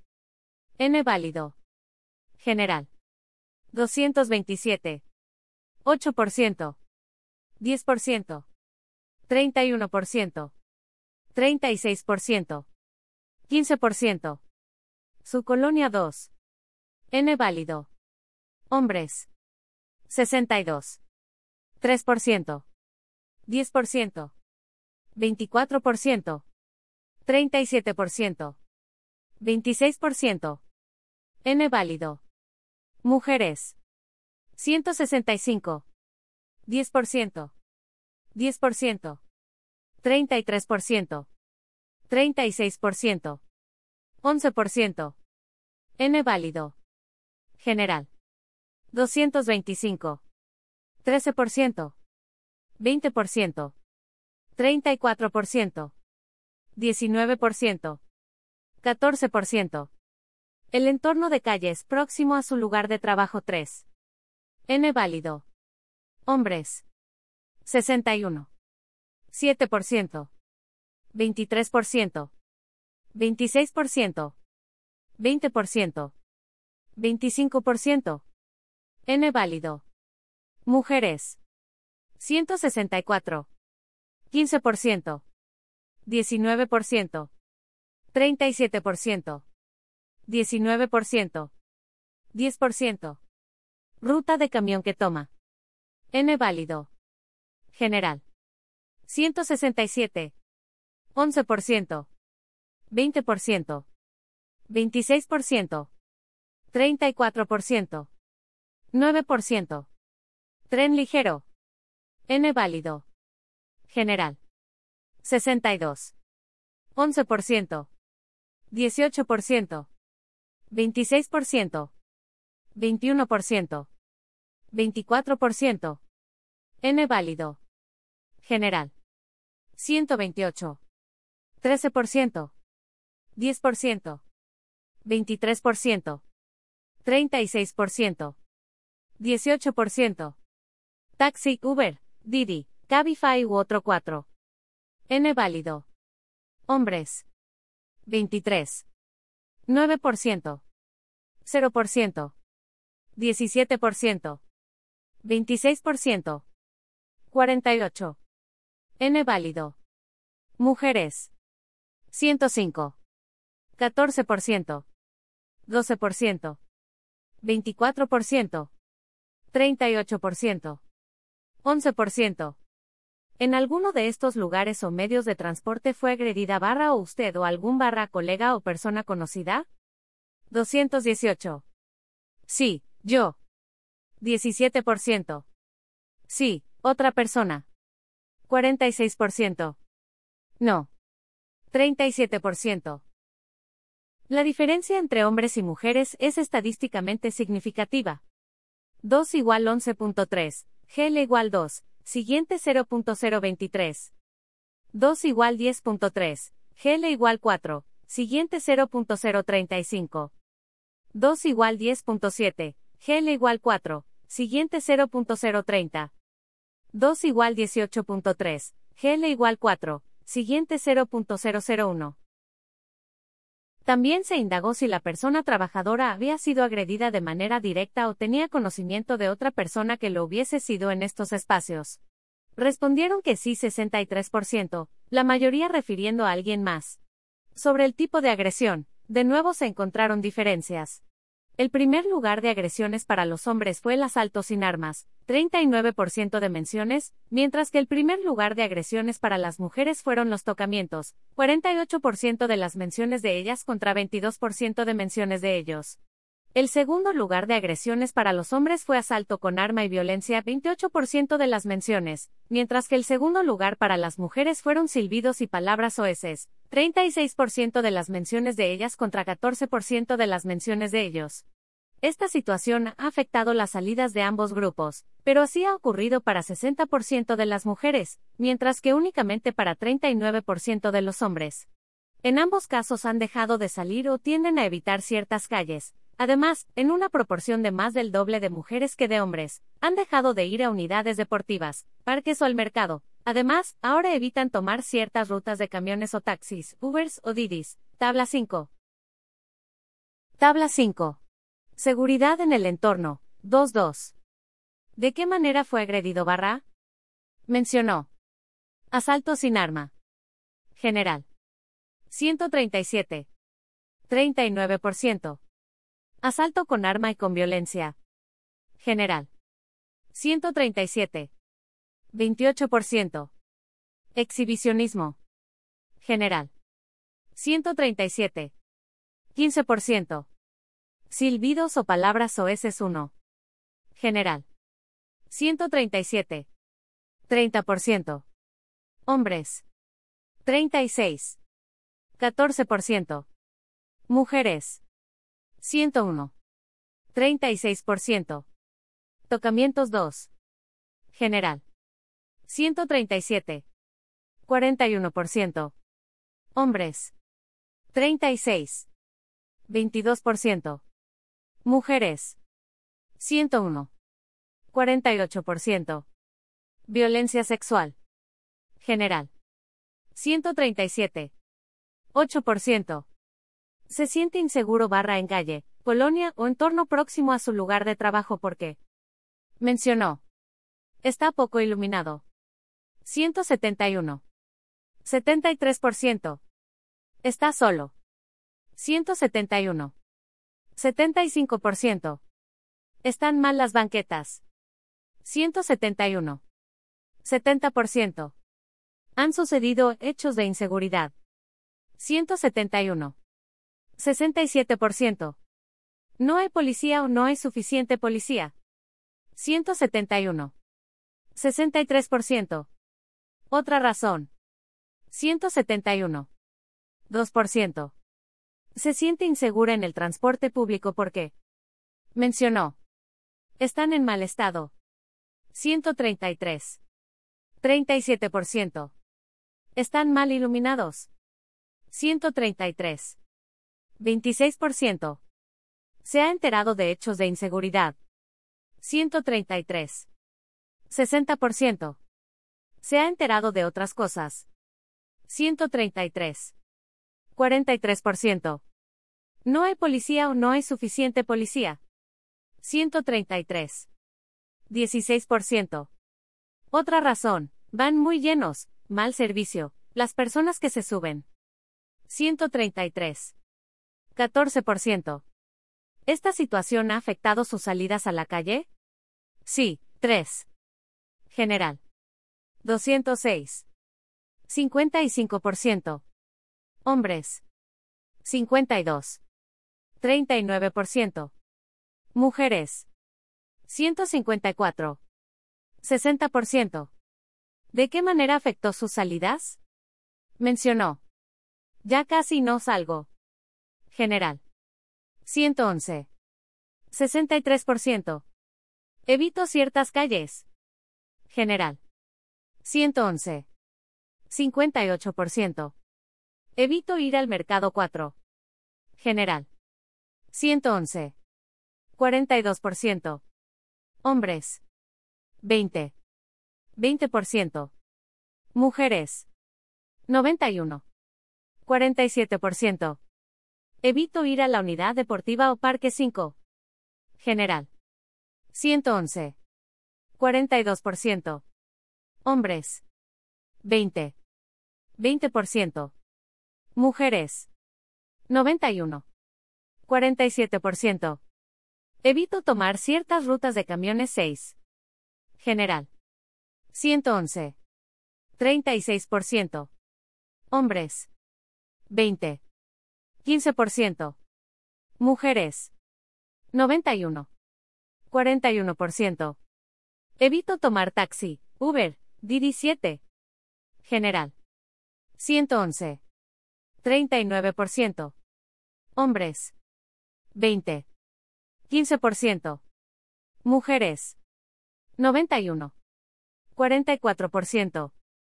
N válido. General. doscientos veintisiete. ocho por ciento. diez por ciento. treinta y uno por ciento. treinta y seis por ciento. quince por ciento. Su colonia dos. N válido. Hombres. sesenta y dos. tres por ciento. diez por ciento. veinticuatro por ciento. treinta y siete por ciento. veintiséis por ciento. N válido. Mujeres. ciento sesenta y cinco. diez por ciento. diez por ciento. treinta y tres por ciento. treinta y seis por ciento. once por ciento. N válido. General. doscientos veinticinco. trece por ciento. veinte por ciento. treinta y cuatro por ciento. diecinueve por ciento. catorce por ciento. El entorno de calles próximo a su lugar de trabajo tres. N válido. Hombres. sesenta y uno. siete por ciento. veintitrés por ciento. veintiséis por ciento. veinte por ciento. veinticinco por ciento. N válido. Mujeres. ciento sesenta y cuatro. quince por ciento. diecinueve por ciento. treinta y siete por ciento. diecinueve por ciento. diez por ciento. Ruta de camión que toma. N válido. General. ciento sesenta y siete. once por ciento. veinte por ciento. veintiséis por ciento. treinta y cuatro por ciento. nueve por ciento. Tren ligero. N válido. General. sesenta y dos. once por ciento. dieciocho por ciento. veintiséis por ciento. veintiuno por ciento. veinticuatro por ciento. N válido. General. ciento veintiocho. trece por ciento. diez por ciento. veintitrés por ciento. treinta y seis por ciento. dieciocho por ciento. Taxi, Uber, Didi, Cabify u otro cuatro. N válido. Hombres. veintitrés. nueve por ciento. cero por ciento. diecisiete por ciento. veintiséis por ciento. cuarenta y ocho. N válido. Mujeres. ciento cinco. catorce por ciento. doce por ciento. veinticuatro por ciento. treinta y ocho por ciento. once por ciento. En alguno de estos lugares o medios de transporte fue agredida barra o usted o algún barra colega o persona conocida. doscientos dieciocho. Sí, yo. diecisiete por ciento. Sí, otra persona. cuarenta y seis por ciento. No. treinta y siete por ciento. La diferencia entre hombres y mujeres es estadísticamente significativa. dos igual once punto tres, G L igual dos, siguiente cero punto cero veintitrés. dos igual diez punto tres, G L igual cuatro, siguiente cero punto cero treinta y cinco. dos igual diez punto siete, G L igual cuatro, siguiente cero punto cero treinta. dos igual dieciocho punto tres, G L igual cuatro, siguiente cero punto cero cero uno. También se indagó si la persona trabajadora había sido agredida de manera directa o tenía conocimiento de otra persona que lo hubiese sido en estos espacios. Respondieron que sí sesenta y tres por ciento, la mayoría refiriendo a alguien más. Sobre el tipo de agresión, de nuevo se encontraron diferencias. El primer lugar de agresiones para los hombres fue el asalto sin armas, treinta y nueve por ciento de menciones, mientras que el primer lugar de agresiones para las mujeres fueron los tocamientos, cuarenta y ocho por ciento de las menciones de ellas contra veintidós por ciento de menciones de ellos. El segundo lugar de agresiones para los hombres fue asalto con arma y violencia, veintiocho por ciento de las menciones, mientras que el segundo lugar para las mujeres fueron silbidos y palabras soeces, treinta y seis por ciento de las menciones de ellas contra catorce por ciento de las menciones de ellos. Esta situación ha afectado las salidas de ambos grupos, pero así ha ocurrido para sesenta por ciento de las mujeres, mientras que únicamente para treinta y nueve por ciento de los hombres. En ambos casos han dejado de salir o tienden a evitar ciertas calles, Además, en una proporción de más del doble de mujeres que de hombres, han dejado de ir a unidades deportivas, parques o al mercado. Además, ahora evitan tomar ciertas rutas de camiones o taxis, Ubers o Didis. Tabla cinco. Tabla cinco. Seguridad en el entorno. dos punto dos. ¿De qué manera fue agredido Barra? Mencionó. Asalto sin arma. General. ciento treinta y siete. treinta y nueve por ciento. Asalto con arma y con violencia. General. ciento treinta y siete. veintiocho por ciento. Exhibicionismo. General. ciento treinta y siete. quince por ciento. Silbidos o palabras soeces uno. General. ciento treinta y siete. treinta por ciento. Hombres. treinta y seis. catorce por ciento. Mujeres. ciento uno. treinta y seis por ciento. Tocamientos dos. General. ciento treinta y siete. cuarenta y uno por ciento. Hombres. treinta y seis. veintidós por ciento. Mujeres. ciento uno. cuarenta y ocho por ciento. Violencia sexual. General. ciento treinta y siete. ocho por ciento. Se siente inseguro barra en calle, colonia o entorno próximo a su lugar de trabajo porque. Mencionó. Está poco iluminado. ciento setenta y uno. setenta y tres por ciento. Está solo. ciento setenta y uno. setenta y cinco por ciento. Están mal las banquetas. ciento setenta y uno. setenta por ciento. Han sucedido hechos de inseguridad. ciento setenta y uno. sesenta y siete por ciento. No hay policía o no hay suficiente policía. ciento setenta y uno. sesenta y tres por ciento. Otra razón. ciento setenta y uno. dos por ciento. Se siente insegura en el transporte público porque. Mencionó. Están en mal estado. ciento treinta y tres. treinta y siete por ciento. Están mal iluminados. ciento treinta y tres. veintiséis por ciento. Se ha enterado de hechos de inseguridad. ciento treinta y tres. sesenta por ciento. Se ha enterado de otras cosas. ciento treinta y tres. cuarenta y tres por ciento. No hay policía o no hay suficiente policía. ciento treinta y tres. dieciséis por ciento. Otra razón, van muy llenos, mal servicio, las personas que se suben. ciento treinta y tres. catorce por ciento. ¿Esta situación ha afectado sus salidas a la calle? Sí, tres. General. doscientos seis. cincuenta y cinco por ciento. Hombres. cincuenta y dos. treinta y nueve por ciento. Mujeres. ciento cincuenta y cuatro. sesenta por ciento. ¿De qué manera afectó sus salidas? Mencionó. Ya casi no salgo. General. ciento once. sesenta y tres por ciento. Evito ciertas calles. General. ciento once. cincuenta y ocho por ciento. Evito ir al mercado cuatro. General. ciento once. cuarenta y dos por ciento. Hombres. veinte. veinte por ciento. Mujeres. noventa y uno. cuarenta y siete por ciento. Evito ir a la unidad deportiva o parque cinco. General. ciento once. cuarenta y dos por ciento. Hombres. veinte. veinte por ciento. Mujeres. noventa y uno. cuarenta y siete por ciento. Evito tomar ciertas rutas de camiones seis. General. ciento once. treinta y seis por ciento. Hombres. veinte. quince por ciento. Mujeres. noventa y uno. cuarenta y uno por ciento. Evito tomar taxi, Uber, Didi siete. General. ciento once. treinta y nueve por ciento. Hombres. veinte. quince por ciento. Mujeres. noventa y uno. cuarenta y cuatro por ciento.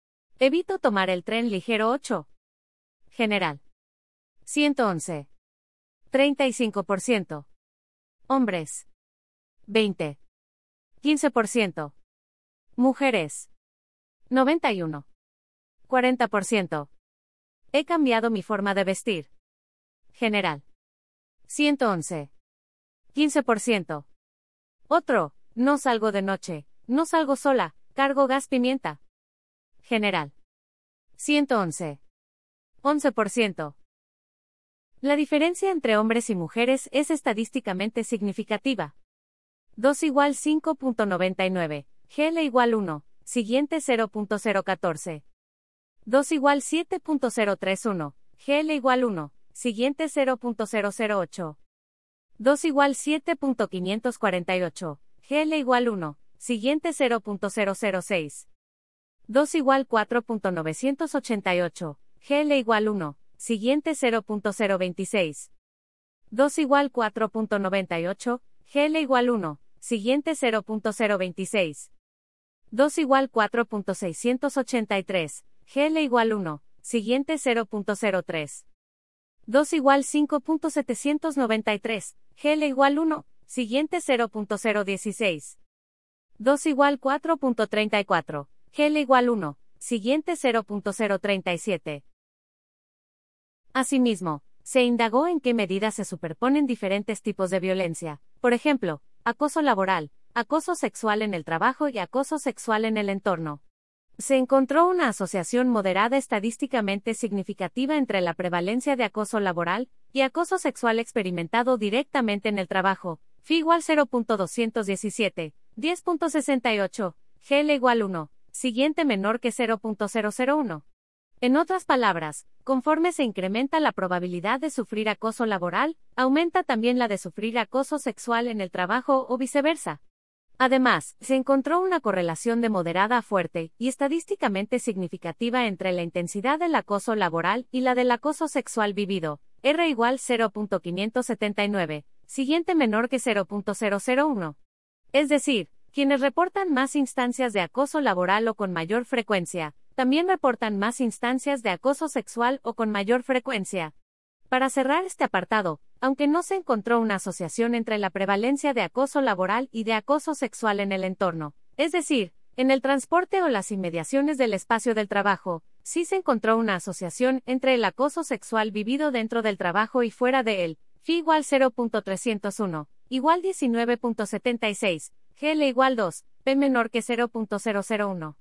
Evito tomar el tren ligero ocho. General. ciento once. treinta y cinco por ciento. Hombres. veinte. quince por ciento. Mujeres. noventa y uno. cuarenta por ciento. He cambiado mi forma de vestir. General. ciento once. quince por ciento. Otro, no salgo de noche, no salgo sola, cargo gas pimienta. General. ciento once. once por ciento. La diferencia entre hombres y mujeres es estadísticamente significativa. dos igual cinco punto noventa y nueve, G L igual uno, siguiente cero punto cero catorce. dos igual siete punto cero treinta y uno, G L igual uno, siguiente cero punto cero cero ocho. dos igual siete punto quinientos cuarenta y ocho, G L igual uno, siguiente cero punto cero cero seis. dos igual cuatro punto novecientos ochenta y ocho, G L igual uno, siguiente cero punto cero veintiséis. dos igual cuatro punto noventa y ocho, G L igual uno, siguiente cero punto cero veintiséis. dos igual cuatro punto seiscientos ochenta y tres, G L igual uno, siguiente cero punto cero tres. dos igual cinco punto setecientos noventa y tres, G L igual uno, siguiente cero punto cero dieciséis. dos igual cuatro punto treinta y cuatro, G L igual uno, siguiente cero punto cero treinta y siete. Asimismo, se indagó en qué medidas se superponen diferentes tipos de violencia, por ejemplo, acoso laboral, acoso sexual en el trabajo y acoso sexual en el entorno. Se encontró una asociación moderada estadísticamente significativa entre la prevalencia de acoso laboral y acoso sexual experimentado directamente en el trabajo, F igual cero punto doscientos diecisiete, diez punto sesenta y ocho, G L igual uno, siguiente menor que cero punto cero cero uno. En otras palabras, conforme se incrementa la probabilidad de sufrir acoso laboral, aumenta también la de sufrir acoso sexual en el trabajo o viceversa. Además, se encontró una correlación de moderada a fuerte y estadísticamente significativa entre la intensidad del acoso laboral y la del acoso sexual vivido, R igual cero punto quinientos setenta y nueve, siguiente menor que cero punto cero cero uno. Es decir, quienes reportan más instancias de acoso laboral o con mayor frecuencia, también reportan más instancias de acoso sexual o con mayor frecuencia. Para cerrar este apartado, aunque no se encontró una asociación entre la prevalencia de acoso laboral y de acoso sexual en el entorno, es decir, en el transporte o las inmediaciones del espacio del trabajo, sí se encontró una asociación entre el acoso sexual vivido dentro del trabajo y fuera de él, F igual cero punto trescientos uno, igual diecinueve punto setenta y seis, G L igual dos, P menor que cero punto cero cero uno.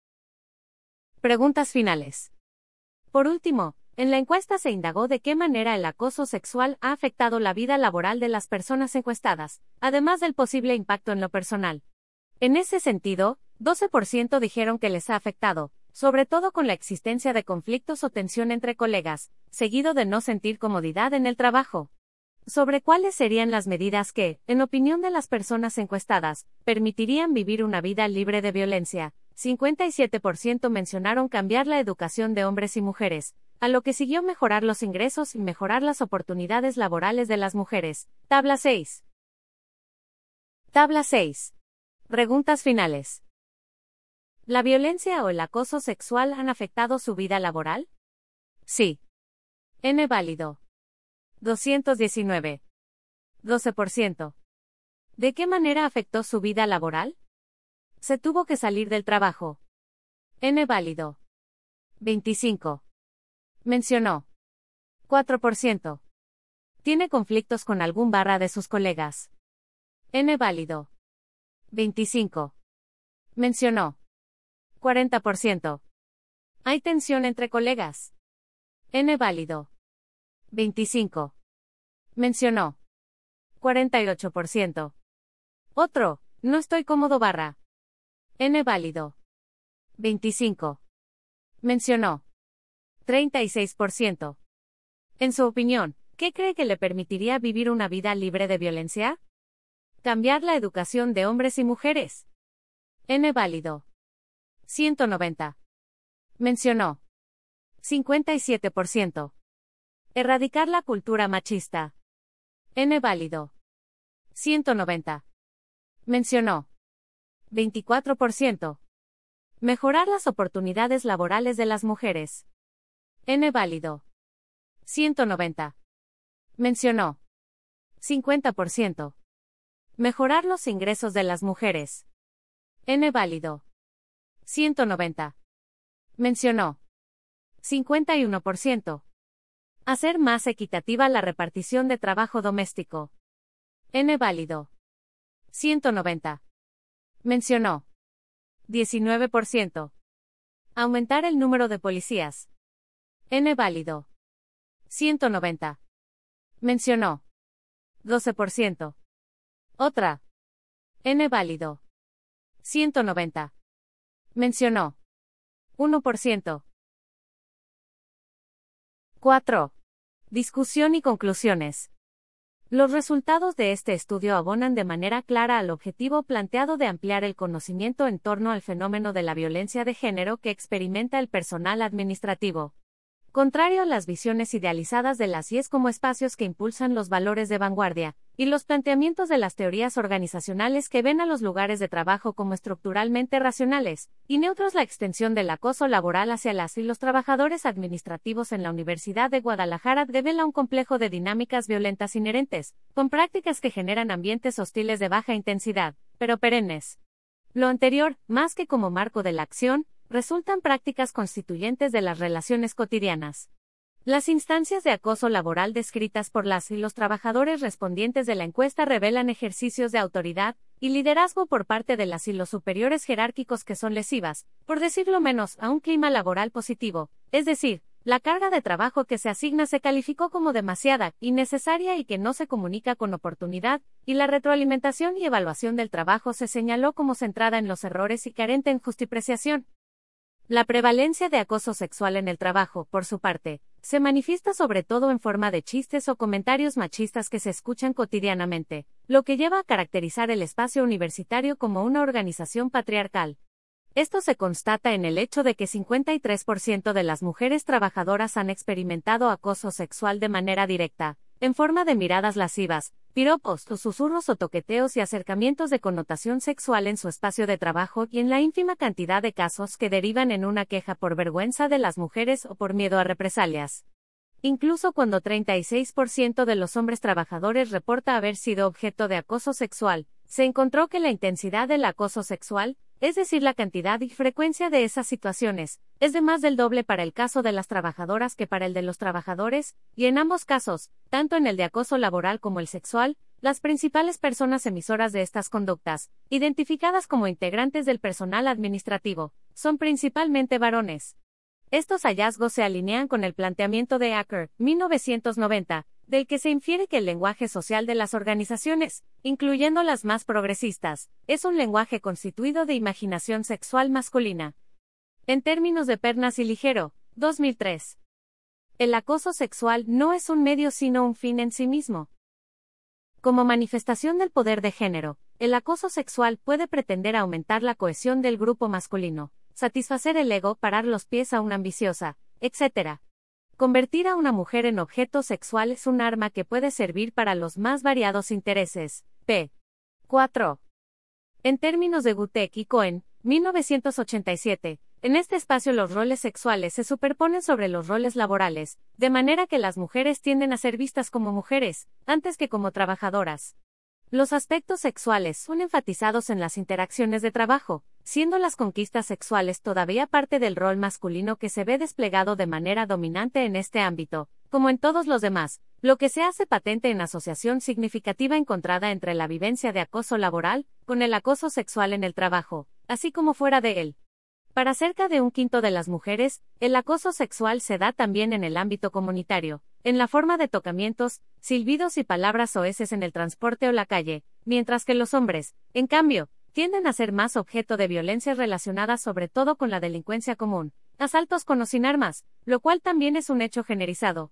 Preguntas finales. Por último, en la encuesta se indagó de qué manera el acoso sexual ha afectado la vida laboral de las personas encuestadas, además del posible impacto en lo personal. En ese sentido, doce por ciento dijeron que les ha afectado, sobre todo con la existencia de conflictos o tensión entre colegas, seguido de no sentir comodidad en el trabajo. Sobre cuáles serían las medidas que, en opinión de las personas encuestadas, permitirían vivir una vida libre de violencia, cincuenta y siete por ciento mencionaron cambiar la educación de hombres y mujeres, a lo que siguió mejorar los ingresos y mejorar las oportunidades laborales de las mujeres. Tabla seis. Tabla seis. Preguntas finales. ¿La violencia o el acoso sexual han afectado su vida laboral? Sí. N válido. doscientos diecinueve. doce por ciento. ¿De qué manera afectó su vida laboral? Se tuvo que salir del trabajo. N válido. veinticinco. Mencionó. cuatro por ciento. ¿Tiene conflictos con algún barra de sus colegas? N válido. veinticinco. Mencionó. cuarenta por ciento. ¿Hay tensión entre colegas? N válido. veinticinco. Mencionó. cuarenta y ocho por ciento. Otro, no estoy cómodo barra. N válido. veinticinco. Mencionó. treinta y seis por ciento. En su opinión, ¿qué cree que le permitiría vivir una vida libre de violencia? Cambiar la educación de hombres y mujeres. N válido. ciento noventa. Mencionó. cincuenta y siete por ciento. Erradicar la cultura machista. N válido. ciento noventa. Mencionó. veinticuatro por ciento. Mejorar las oportunidades laborales de las mujeres. N válido. ciento noventa. Mencionó. cincuenta por ciento. Mejorar los ingresos de las mujeres. N válido. ciento noventa. Mencionó. cincuenta y uno por ciento. Hacer más equitativa la repartición de trabajo doméstico. N válido. ciento noventa. Mencionó. diecinueve por ciento. Aumentar el número de policías. N válido. ciento noventa. Mencionó. doce por ciento. Otra. N válido. ciento noventa. Mencionó. uno por ciento. cuatro. Discusión y conclusiones. Los resultados de este estudio abonan de manera clara al objetivo planteado de ampliar el conocimiento en torno al fenómeno de la violencia de género que experimenta el personal administrativo. Contrario a las visiones idealizadas de las I E S como espacios que impulsan los valores de vanguardia, y los planteamientos de las teorías organizacionales que ven a los lugares de trabajo como estructuralmente racionales, y neutros, la extensión del acoso laboral hacia las y los trabajadores administrativos en la Universidad de Guadalajara devela un complejo de dinámicas violentas inherentes, con prácticas que generan ambientes hostiles de baja intensidad, pero perennes. Lo anterior, más que como marco de la acción, resultan prácticas constituyentes de las relaciones cotidianas. Las instancias de acoso laboral descritas por las y los trabajadores respondientes de la encuesta revelan ejercicios de autoridad y liderazgo por parte de las y los superiores jerárquicos que son lesivas, por decirlo menos, a un clima laboral positivo, es decir, la carga de trabajo que se asigna se calificó como demasiada, innecesaria y que no se comunica con oportunidad, y la retroalimentación y evaluación del trabajo se señaló como centrada en los errores y carente en justipreciación. La prevalencia de acoso sexual en el trabajo, por su parte, se manifiesta sobre todo en forma de chistes o comentarios machistas que se escuchan cotidianamente, lo que lleva a caracterizar el espacio universitario como una organización patriarcal. Esto se constata en el hecho de que cincuenta y tres por ciento de las mujeres trabajadoras han experimentado acoso sexual de manera directa, en forma de miradas lascivas, piropos, susurros o toqueteos y acercamientos de connotación sexual en su espacio de trabajo, y en la ínfima cantidad de casos que derivan en una queja por vergüenza de las mujeres o por miedo a represalias. Incluso cuando treinta y seis por ciento de los hombres trabajadores reporta haber sido objeto de acoso sexual, se encontró que la intensidad del acoso sexual, es decir, la cantidad y frecuencia de esas situaciones, es de más del doble para el caso de las trabajadoras que para el de los trabajadores, y en ambos casos, tanto en el de acoso laboral como el sexual, las principales personas emisoras de estas conductas, identificadas como integrantes del personal administrativo, son principalmente varones. Estos hallazgos se alinean con el planteamiento de Acker, mil novecientos noventa, del que se infiere que el lenguaje social de las organizaciones, incluyendo las más progresistas, es un lenguaje constituido de imaginación sexual masculina. En términos de Pernas y Ligero, dos mil tres. El acoso sexual no es un medio sino un fin en sí mismo. Como manifestación del poder de género, el acoso sexual puede pretender aumentar la cohesión del grupo masculino, satisfacer el ego, parar los pies a una ambiciosa, etcétera. Convertir a una mujer en objeto sexual es un arma que puede servir para los más variados intereses. P. cuatro. En términos de Gutek y Cohen, mil novecientos ochenta y siete, en este espacio los roles sexuales se superponen sobre los roles laborales, de manera que las mujeres tienden a ser vistas como mujeres, antes que como trabajadoras. Los aspectos sexuales son enfatizados en las interacciones de trabajo, siendo las conquistas sexuales todavía parte del rol masculino que se ve desplegado de manera dominante en este ámbito, como en todos los demás, lo que se hace patente en asociación significativa encontrada entre la vivencia de acoso laboral, con el acoso sexual en el trabajo, así como fuera de él. Para cerca de un quinto de las mujeres, el acoso sexual se da también en el ámbito comunitario, en la forma de tocamientos, silbidos y palabras soeces en el transporte o la calle, mientras que los hombres, en cambio, tienden a ser más objeto de violencias relacionadas sobre todo con la delincuencia común, asaltos con o sin armas, lo cual también es un hecho generalizado.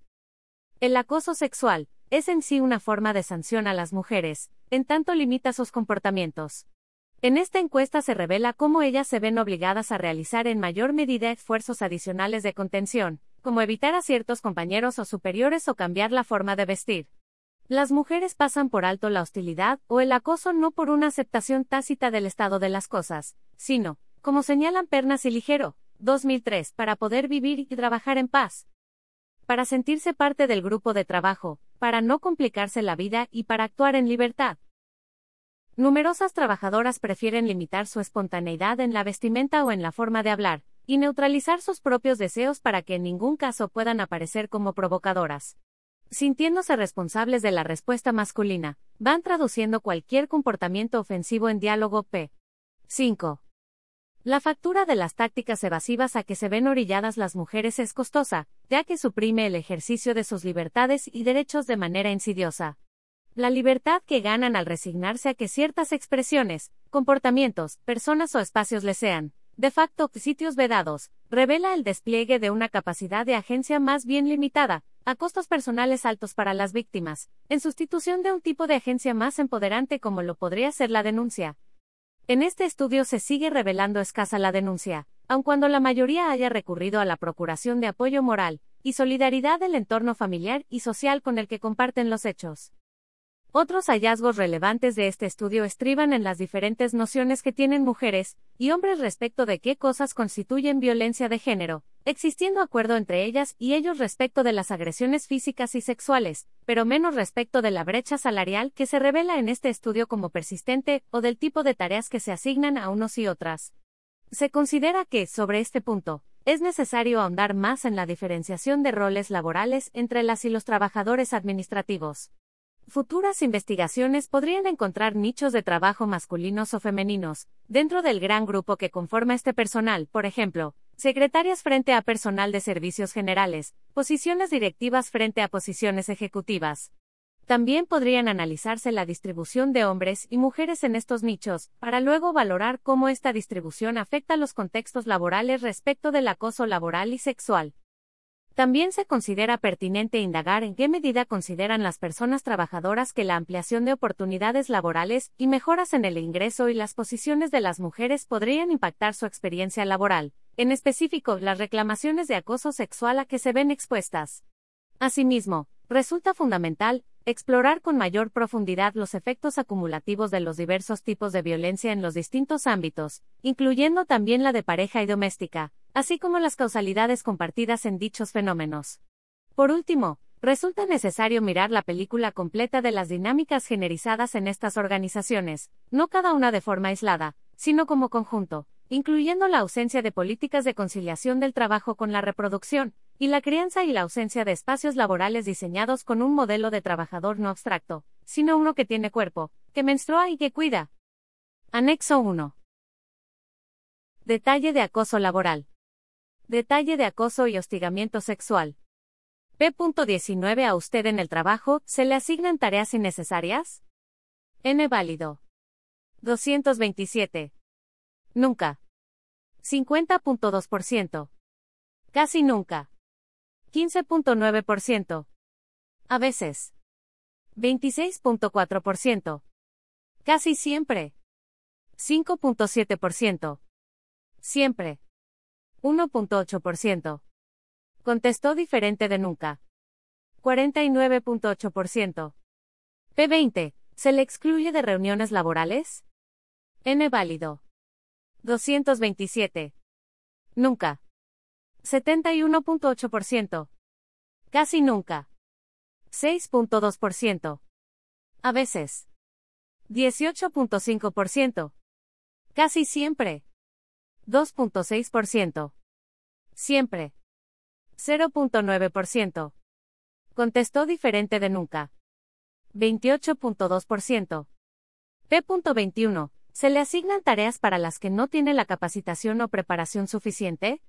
El acoso sexual es en sí una forma de sanción a las mujeres, en tanto limita sus comportamientos. En esta encuesta se revela cómo ellas se ven obligadas a realizar en mayor medida esfuerzos adicionales de contención, como evitar a ciertos compañeros o superiores o cambiar la forma de vestir. Las mujeres pasan por alto la hostilidad o el acoso no por una aceptación tácita del estado de las cosas, sino, como señalan Pernas y Ligero, dos mil tres, para poder vivir y trabajar en paz. Para sentirse parte del grupo de trabajo, para no complicarse la vida y para actuar en libertad. Numerosas trabajadoras prefieren limitar su espontaneidad en la vestimenta o en la forma de hablar, y neutralizar sus propios deseos para que en ningún caso puedan aparecer como provocadoras. Sintiéndose responsables de la respuesta masculina, van traduciendo cualquier comportamiento ofensivo en diálogo p. cinco. La factura de las tácticas evasivas a que se ven orilladas las mujeres es costosa, ya que suprime el ejercicio de sus libertades y derechos de manera insidiosa. La libertad que ganan al resignarse a que ciertas expresiones, comportamientos, personas o espacios les sean, de facto, sitios vedados, revela el despliegue de una capacidad de agencia más bien limitada, a costos personales altos para las víctimas, en sustitución de un tipo de agencia más empoderante como lo podría ser la denuncia. En este estudio se sigue revelando escasa la denuncia, aun cuando la mayoría haya recurrido a la procuración de apoyo moral y solidaridad del entorno familiar y social con el que comparten los hechos. Otros hallazgos relevantes de este estudio estriban en las diferentes nociones que tienen mujeres y hombres respecto de qué cosas constituyen violencia de género, existiendo acuerdo entre ellas y ellos respecto de las agresiones físicas y sexuales, pero menos respecto de la brecha salarial que se revela en este estudio como persistente o del tipo de tareas que se asignan a unos y otras. Se considera que, sobre este punto, es necesario ahondar más en la diferenciación de roles laborales entre las y los trabajadores administrativos. Futuras investigaciones podrían encontrar nichos de trabajo masculinos o femeninos, dentro del gran grupo que conforma este personal, por ejemplo, secretarias frente a personal de servicios generales, posiciones directivas frente a posiciones ejecutivas. También podrían analizarse la distribución de hombres y mujeres en estos nichos, para luego valorar cómo esta distribución afecta los contextos laborales respecto del acoso laboral y sexual. También se considera pertinente indagar en qué medida consideran las personas trabajadoras que la ampliación de oportunidades laborales y mejoras en el ingreso y las posiciones de las mujeres podrían impactar su experiencia laboral, en específico, las reclamaciones de acoso sexual a que se ven expuestas. Asimismo, resulta fundamental explorar con mayor profundidad los efectos acumulativos de los diversos tipos de violencia en los distintos ámbitos, incluyendo también la de pareja y doméstica, así como las causalidades compartidas en dichos fenómenos. Por último, resulta necesario mirar la película completa de las dinámicas generizadas en estas organizaciones, no cada una de forma aislada, sino como conjunto, incluyendo la ausencia de políticas de conciliación del trabajo con la reproducción, y la crianza y la ausencia de espacios laborales diseñados con un modelo de trabajador no abstracto, sino uno que tiene cuerpo, que menstrua y que cuida. Anexo uno. Detalle de acoso laboral. Detalle de acoso y hostigamiento sexual. P diecinueve ¿A usted en el trabajo se le asignan tareas innecesarias? N válido. doscientos veintisiete. Nunca. cincuenta punto dos por ciento. Casi nunca. quince punto nueve por ciento. A veces. veintiséis punto cuatro por ciento. Casi siempre. cinco punto siete por ciento. Siempre. uno punto ocho por ciento. Contestó diferente de nunca. cuarenta y nueve punto ocho por ciento. P veinte. ¿Se le excluye de reuniones laborales? N válido. doscientos veintisiete. Nunca. setenta y uno punto ocho por ciento. Casi nunca. seis punto dos por ciento. A veces. dieciocho punto cinco por ciento. Casi siempre. dos punto seis por ciento. Siempre. cero punto nueve por ciento. Contestó diferente de nunca. veintiocho punto dos por ciento. P veintiuno. ¿Se le asignan tareas para las que no tiene la capacitación o preparación suficiente?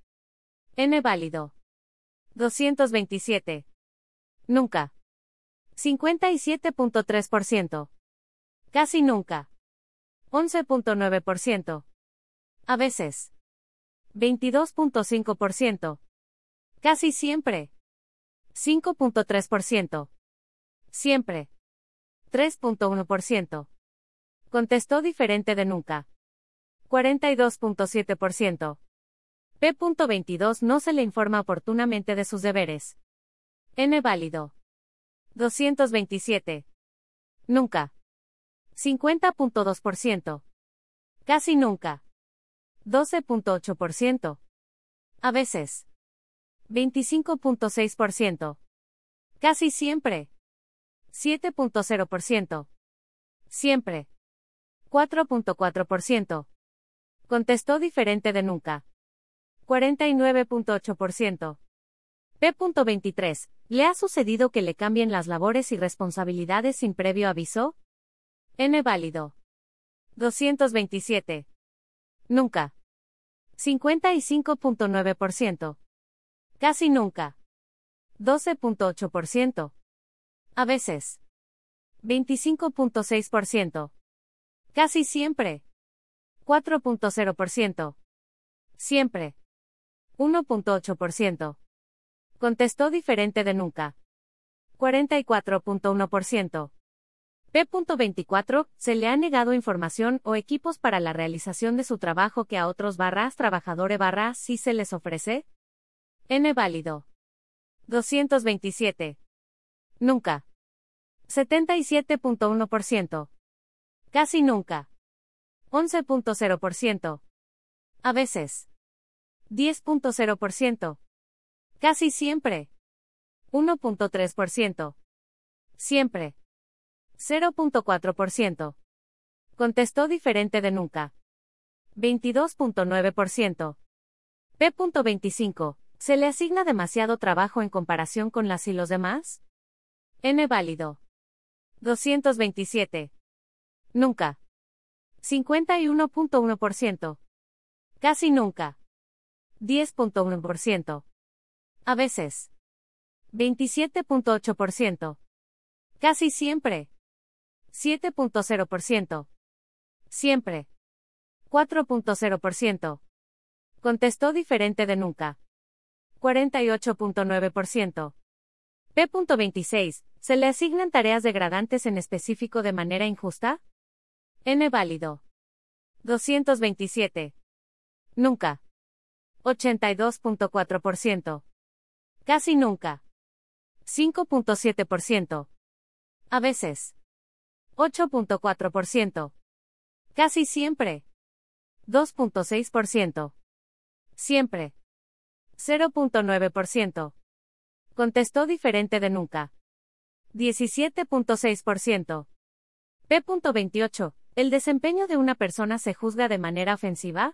N válido. doscientos veintisiete. Nunca. cincuenta y siete punto tres por ciento. Casi nunca. once punto nueve por ciento. A veces. veintidós punto cinco por ciento. Casi siempre. cinco punto tres por ciento. Siempre. tres punto uno por ciento. Contestó diferente de nunca. cuarenta y dos punto siete por ciento. P veintidós No se le informa oportunamente de sus deberes. N válido. doscientos veintisiete. Nunca. cincuenta punto dos por ciento. Casi nunca. doce punto ocho por ciento. A veces. veinticinco punto seis por ciento. Casi siempre. siete punto cero por ciento. Siempre. cuatro punto cuatro por ciento. Contestó diferente de nunca. cuarenta y nueve punto ocho por ciento. P veintitrés. ¿Le ha sucedido que le cambien las labores y responsabilidades sin previo aviso? N válido. doscientos veintisiete. Nunca. cincuenta y cinco punto nueve por ciento. Casi nunca. doce punto ocho por ciento. A veces. veinticinco punto seis por ciento. Casi siempre. cuatro punto cero por ciento. Siempre. uno punto ocho por ciento. Contestó diferente de nunca. cuarenta y cuatro punto uno por ciento. P veinticuatro. ¿Se le ha negado información o equipos para la realización de su trabajo que a otros barras trabajadores barras sí se les ofrece? N válido. doscientos veintisiete. Nunca. setenta y siete punto uno por ciento. Casi nunca. once punto cero por ciento. A veces. diez punto cero por ciento. Casi siempre. uno punto tres por ciento. Siempre. cero punto cuatro por ciento. Contestó diferente de nunca. veintidós punto nueve por ciento. P veinticinco. ¿Se le asigna demasiado trabajo en comparación con las y los demás? N válido. doscientos veintisiete. Nunca. cincuenta y uno punto uno por ciento. Casi nunca. diez punto uno por ciento. A veces. veintisiete punto ocho por ciento. Casi siempre. siete punto cero por ciento. Siempre. cuatro punto cero por ciento. Contestó diferente de nunca. cuarenta y ocho punto nueve por ciento. P veintiséis. ¿Se le asignan tareas degradantes en específico de manera injusta? N válido. doscientos veintisiete. Nunca. ochenta y dos punto cuatro por ciento. Casi nunca. cinco punto siete por ciento. A veces. ocho punto cuatro por ciento. Casi siempre. dos punto seis por ciento. Siempre. cero punto nueve por ciento. Contestó diferente de nunca. diecisiete punto seis por ciento. P veintiocho. ¿El desempeño de una persona se juzga de manera ofensiva?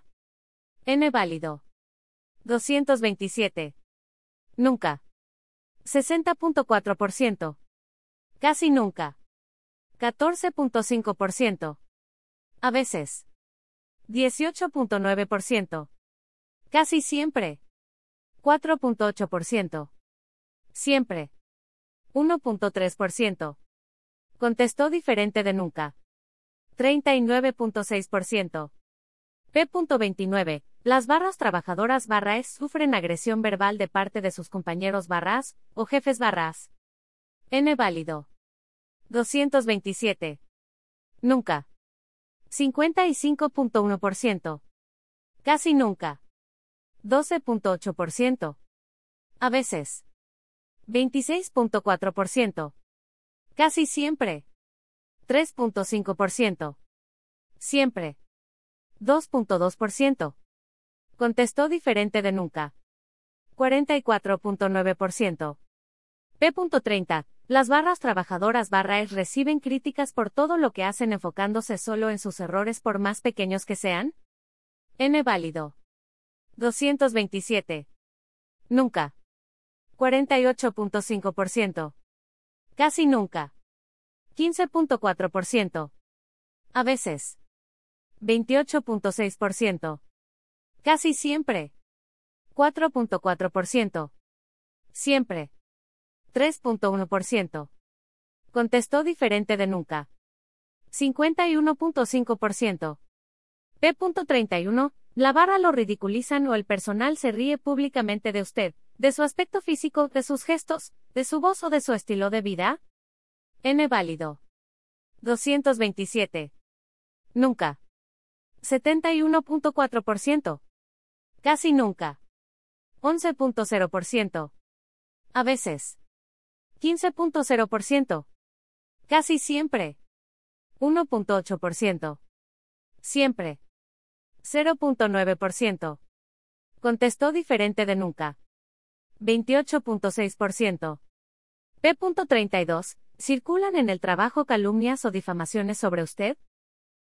N válido. doscientos veintisiete. Nunca. sesenta punto cuatro por ciento. Casi nunca. catorce punto cinco por ciento. A veces. dieciocho punto nueve por ciento. Casi siempre. cuatro punto ocho por ciento. Siempre. uno punto tres por ciento. Contestó diferente de nunca. treinta y nueve punto seis por ciento. P veintinueve. Las barras trabajadoras barras sufren agresión verbal de parte de sus compañeros barras o jefes barras. N válido. doscientos veintisiete. Nunca. cincuenta y cinco punto uno por ciento. Casi nunca. doce punto ocho por ciento. A veces. veintiséis punto cuatro por ciento. Casi siempre. tres punto cinco por ciento. Siempre. dos punto dos por ciento. Contestó diferente de nunca. cuarenta y cuatro punto nueve por ciento. P treinta. Las barras trabajadoras barras reciben críticas por todo lo que hacen enfocándose solo en sus errores por más pequeños que sean. N válido. doscientos veintisiete. Nunca. cuarenta y ocho punto cinco por ciento. Casi nunca. quince punto cuatro por ciento. A veces. veintiocho punto seis por ciento. Casi siempre. cuatro punto cuatro por ciento. Siempre. tres punto uno por ciento. Contestó diferente de nunca. cincuenta y uno punto cinco por ciento. P treinta y uno. La barra lo ridiculizan o el personal se ríe públicamente de usted, de su aspecto físico, de sus gestos, de su voz o de su estilo de vida. N válido. doscientos veintisiete. Nunca. setenta y uno punto cuatro por ciento. Casi nunca. once punto cero por ciento. A veces. quince punto cero por ciento. Casi siempre. uno punto ocho por ciento. Siempre. cero punto nueve por ciento. Contestó diferente de nunca. veintiocho punto seis por ciento. P treinta y dos. ¿Circulan en el trabajo calumnias o difamaciones sobre usted?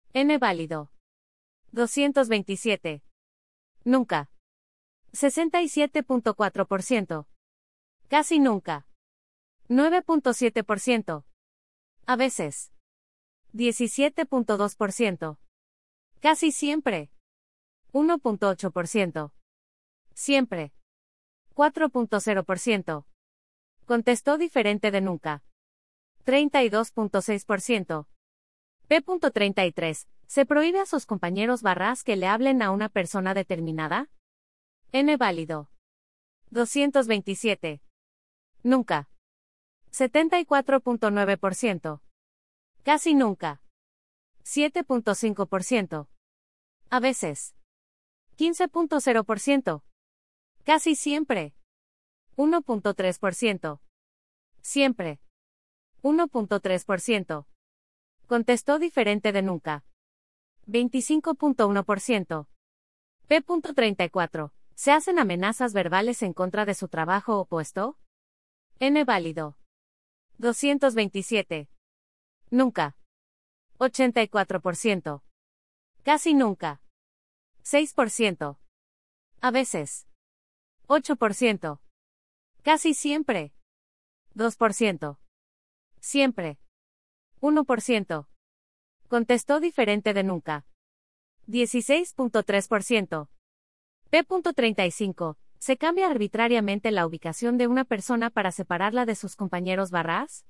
N válido. doscientos veintisiete. Nunca. sesenta y siete punto cuatro por ciento. Casi nunca. nueve punto siete por ciento. A veces. diecisiete punto dos por ciento. Casi siempre. uno punto ocho por ciento. Siempre. cuatro punto cero por ciento. Contestó diferente de nunca. treinta y dos punto seis por ciento. P treinta y tres. ¿Se prohíbe a sus compañeros barras que le hablen a una persona determinada? N válido. doscientos veintisiete. Nunca. setenta y cuatro punto nueve por ciento. Casi nunca. siete punto cinco por ciento. A veces. quince punto cero por ciento. Casi siempre. uno punto tres por ciento. Siempre. uno punto tres por ciento. Contestó diferente de nunca. veinticinco punto uno por ciento. P treinta y cuatro. ¿Se hacen amenazas verbales en contra de su trabajo o puesto? N válido. doscientos veintisiete. Nunca. ochenta y cuatro por ciento. Casi nunca. seis por ciento. A veces. ocho por ciento. Casi siempre. dos por ciento. Siempre. uno por ciento. Contestó diferente de nunca. dieciséis punto tres por ciento. P treinta y cinco. ¿Se cambia arbitrariamente la ubicación de una persona para separarla de sus compañeros barras?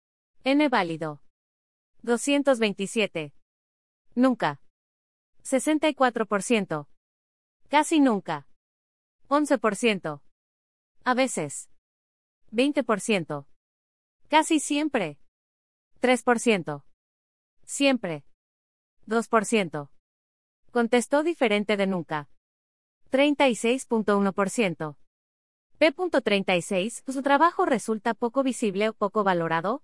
N válido. doscientos veintisiete. Nunca. sesenta y cuatro por ciento. Casi nunca. once por ciento. A veces. veinte por ciento. Casi siempre. tres por ciento. Siempre. dos por ciento. Contestó diferente de nunca. treinta y seis punto uno por ciento. P treinta y seis. ¿Su trabajo resulta poco visible o poco valorado?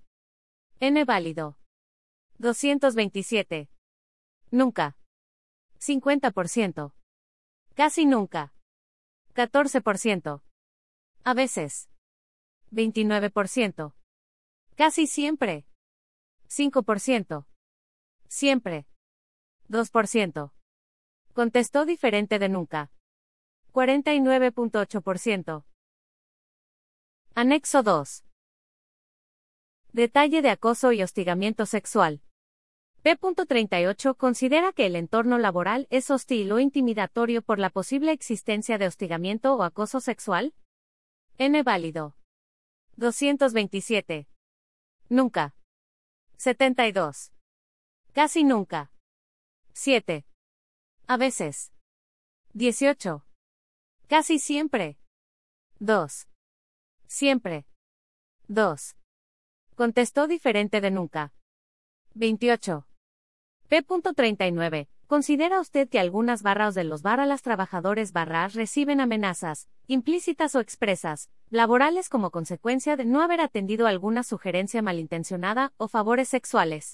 N válido. doscientos veintisiete. Nunca. cincuenta por ciento. Casi nunca. catorce por ciento. A veces. veintinueve por ciento. Casi siempre. cinco por ciento. Siempre. dos por ciento. Contestó diferente de nunca. cuarenta y nueve punto ocho por ciento. Anexo dos. Detalle de acoso y hostigamiento sexual. P treinta y ocho considera que el entorno laboral es hostil o intimidatorio por la posible existencia de hostigamiento o acoso sexual. N válido. doscientos veintisiete. Nunca. setenta y dos. Casi nunca. siete. A veces. dieciocho. Casi siempre. dos. Siempre. dos. Contestó diferente de nunca. veintiocho. P treinta y nueve. ¿Considera usted que algunas barras de los barra las trabajadores barras reciben amenazas, implícitas o expresas, laborales como consecuencia de no haber atendido alguna sugerencia malintencionada o favores sexuales?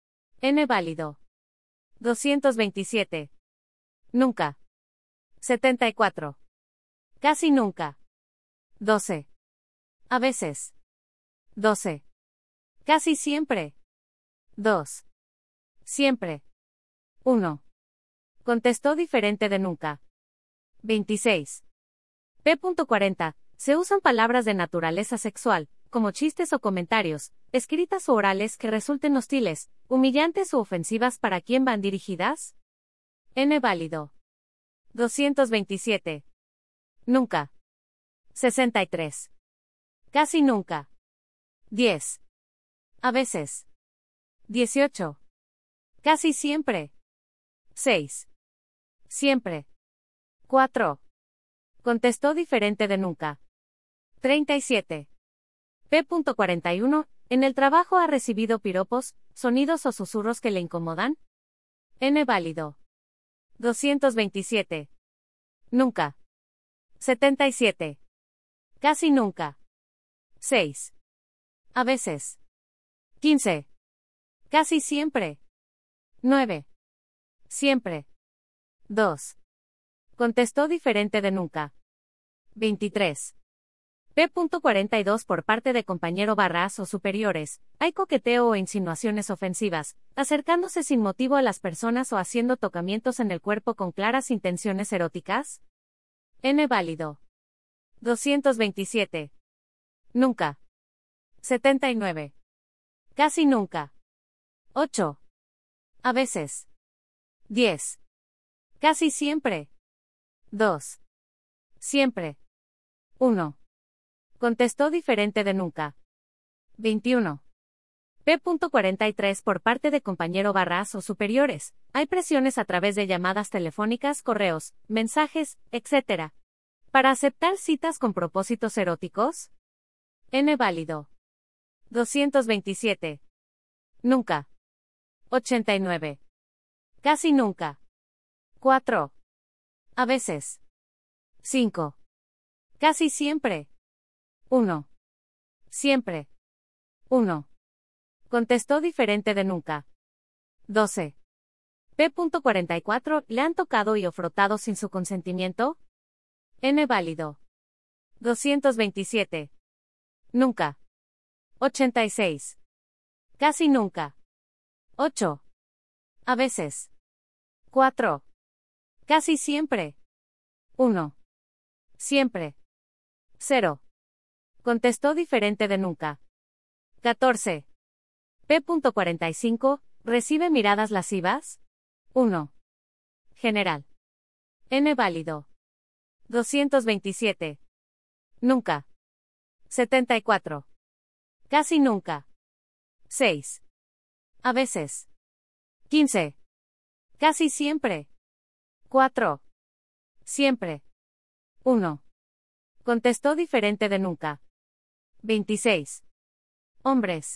N válido. doscientos veintisiete. Nunca. setenta y cuatro. Casi nunca. doce. A veces. doce. Casi siempre. dos. Siempre. uno. Contestó diferente de nunca. veintiséis. P cuarenta. Se usan palabras de naturaleza sexual, como chistes o comentarios, escritas o orales que resulten hostiles, humillantes u ofensivas para quien van dirigidas. N válido. doscientos veintisiete. Nunca. sesenta y tres. Casi nunca. diez. A veces. dieciocho. Casi siempre. seis. Siempre. cuatro. Contestó diferente de nunca. treinta y siete. P cuarenta y uno. ¿En el trabajo ha recibido piropos, sonidos o susurros que le incomodan? N válido. doscientos veintisiete. Nunca. setenta y siete. Casi nunca. seis. A veces. quince. Casi siempre. nueve. Siempre. dos. Contestó diferente de nunca. veintitrés. P cuarenta y dos por parte de compañero barras o superiores, hay coqueteo o insinuaciones ofensivas, acercándose sin motivo a las personas o haciendo tocamientos en el cuerpo con claras intenciones eróticas. N válido. doscientos veintisiete. Nunca. setenta y nueve. Casi nunca. ocho. A veces. diez. Casi siempre. dos. Siempre. uno. Contestó diferente de nunca. veintiuno. P cuarenta y tres por parte de compañero barras o superiores, hay presiones a través de llamadas telefónicas, correos, mensajes, etcétera. ¿Para aceptar citas con propósitos eróticos? N válido. doscientos veintisiete. Nunca. ochenta y nueve. Casi nunca. cuatro. A veces. cinco. Casi siempre. uno. Siempre. uno. Contestó diferente de nunca. doce. P cuarenta y cuatro. ¿Le han tocado y o frotado sin su consentimiento? N válido. doscientos veintisiete. Nunca. ochenta y seis. Casi nunca. ocho. A veces. cuatro. Casi siempre. uno. Siempre. cero. Contestó diferente de nunca. catorce. P cuarenta y cinco. ¿Recibe miradas lascivas? uno. General. N válido. doscientos veintisiete. Nunca. setenta y cuatro. Casi nunca. seis. A veces. quince. Casi siempre. cuatro. Siempre. uno. Contestó diferente de nunca. veintiséis. Hombres.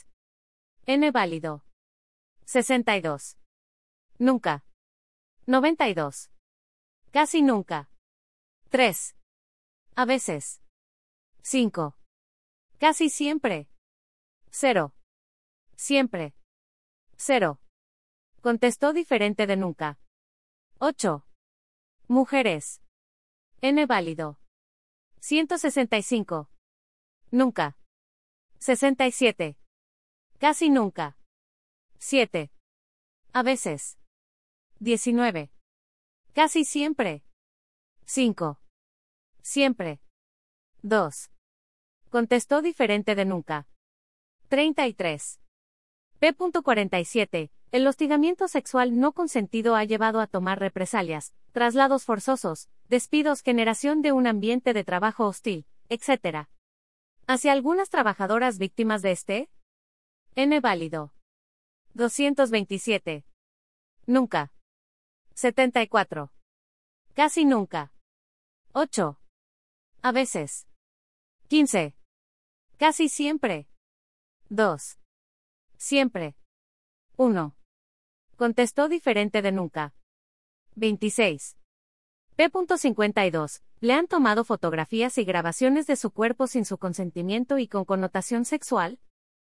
N válido. sesenta y dos. Nunca. noventa y dos. Casi nunca. tres. A veces. cinco. Casi siempre. cero. Siempre. cero. Contestó diferente de nunca. ocho. Mujeres. N válido. ciento sesenta y cinco. Nunca. sesenta y siete. Casi nunca. siete. A veces. diecinueve. Casi siempre. cinco. Siempre. dos. Contestó diferente de nunca. treinta y tres. P cuarenta y siete. El hostigamiento sexual no consentido ha llevado a tomar represalias, traslados forzosos, despidos, generación de un ambiente de trabajo hostil, etcétera. ¿Hacia algunas trabajadoras víctimas de este? N válido. doscientos veintisiete. Nunca. setenta y cuatro. Casi nunca. ocho. A veces. quince. Casi siempre. dos. Siempre. uno. Contestó diferente de nunca. veintiséis. P cincuenta y dos. ¿Le han tomado fotografías y grabaciones de su cuerpo sin su consentimiento y con connotación sexual?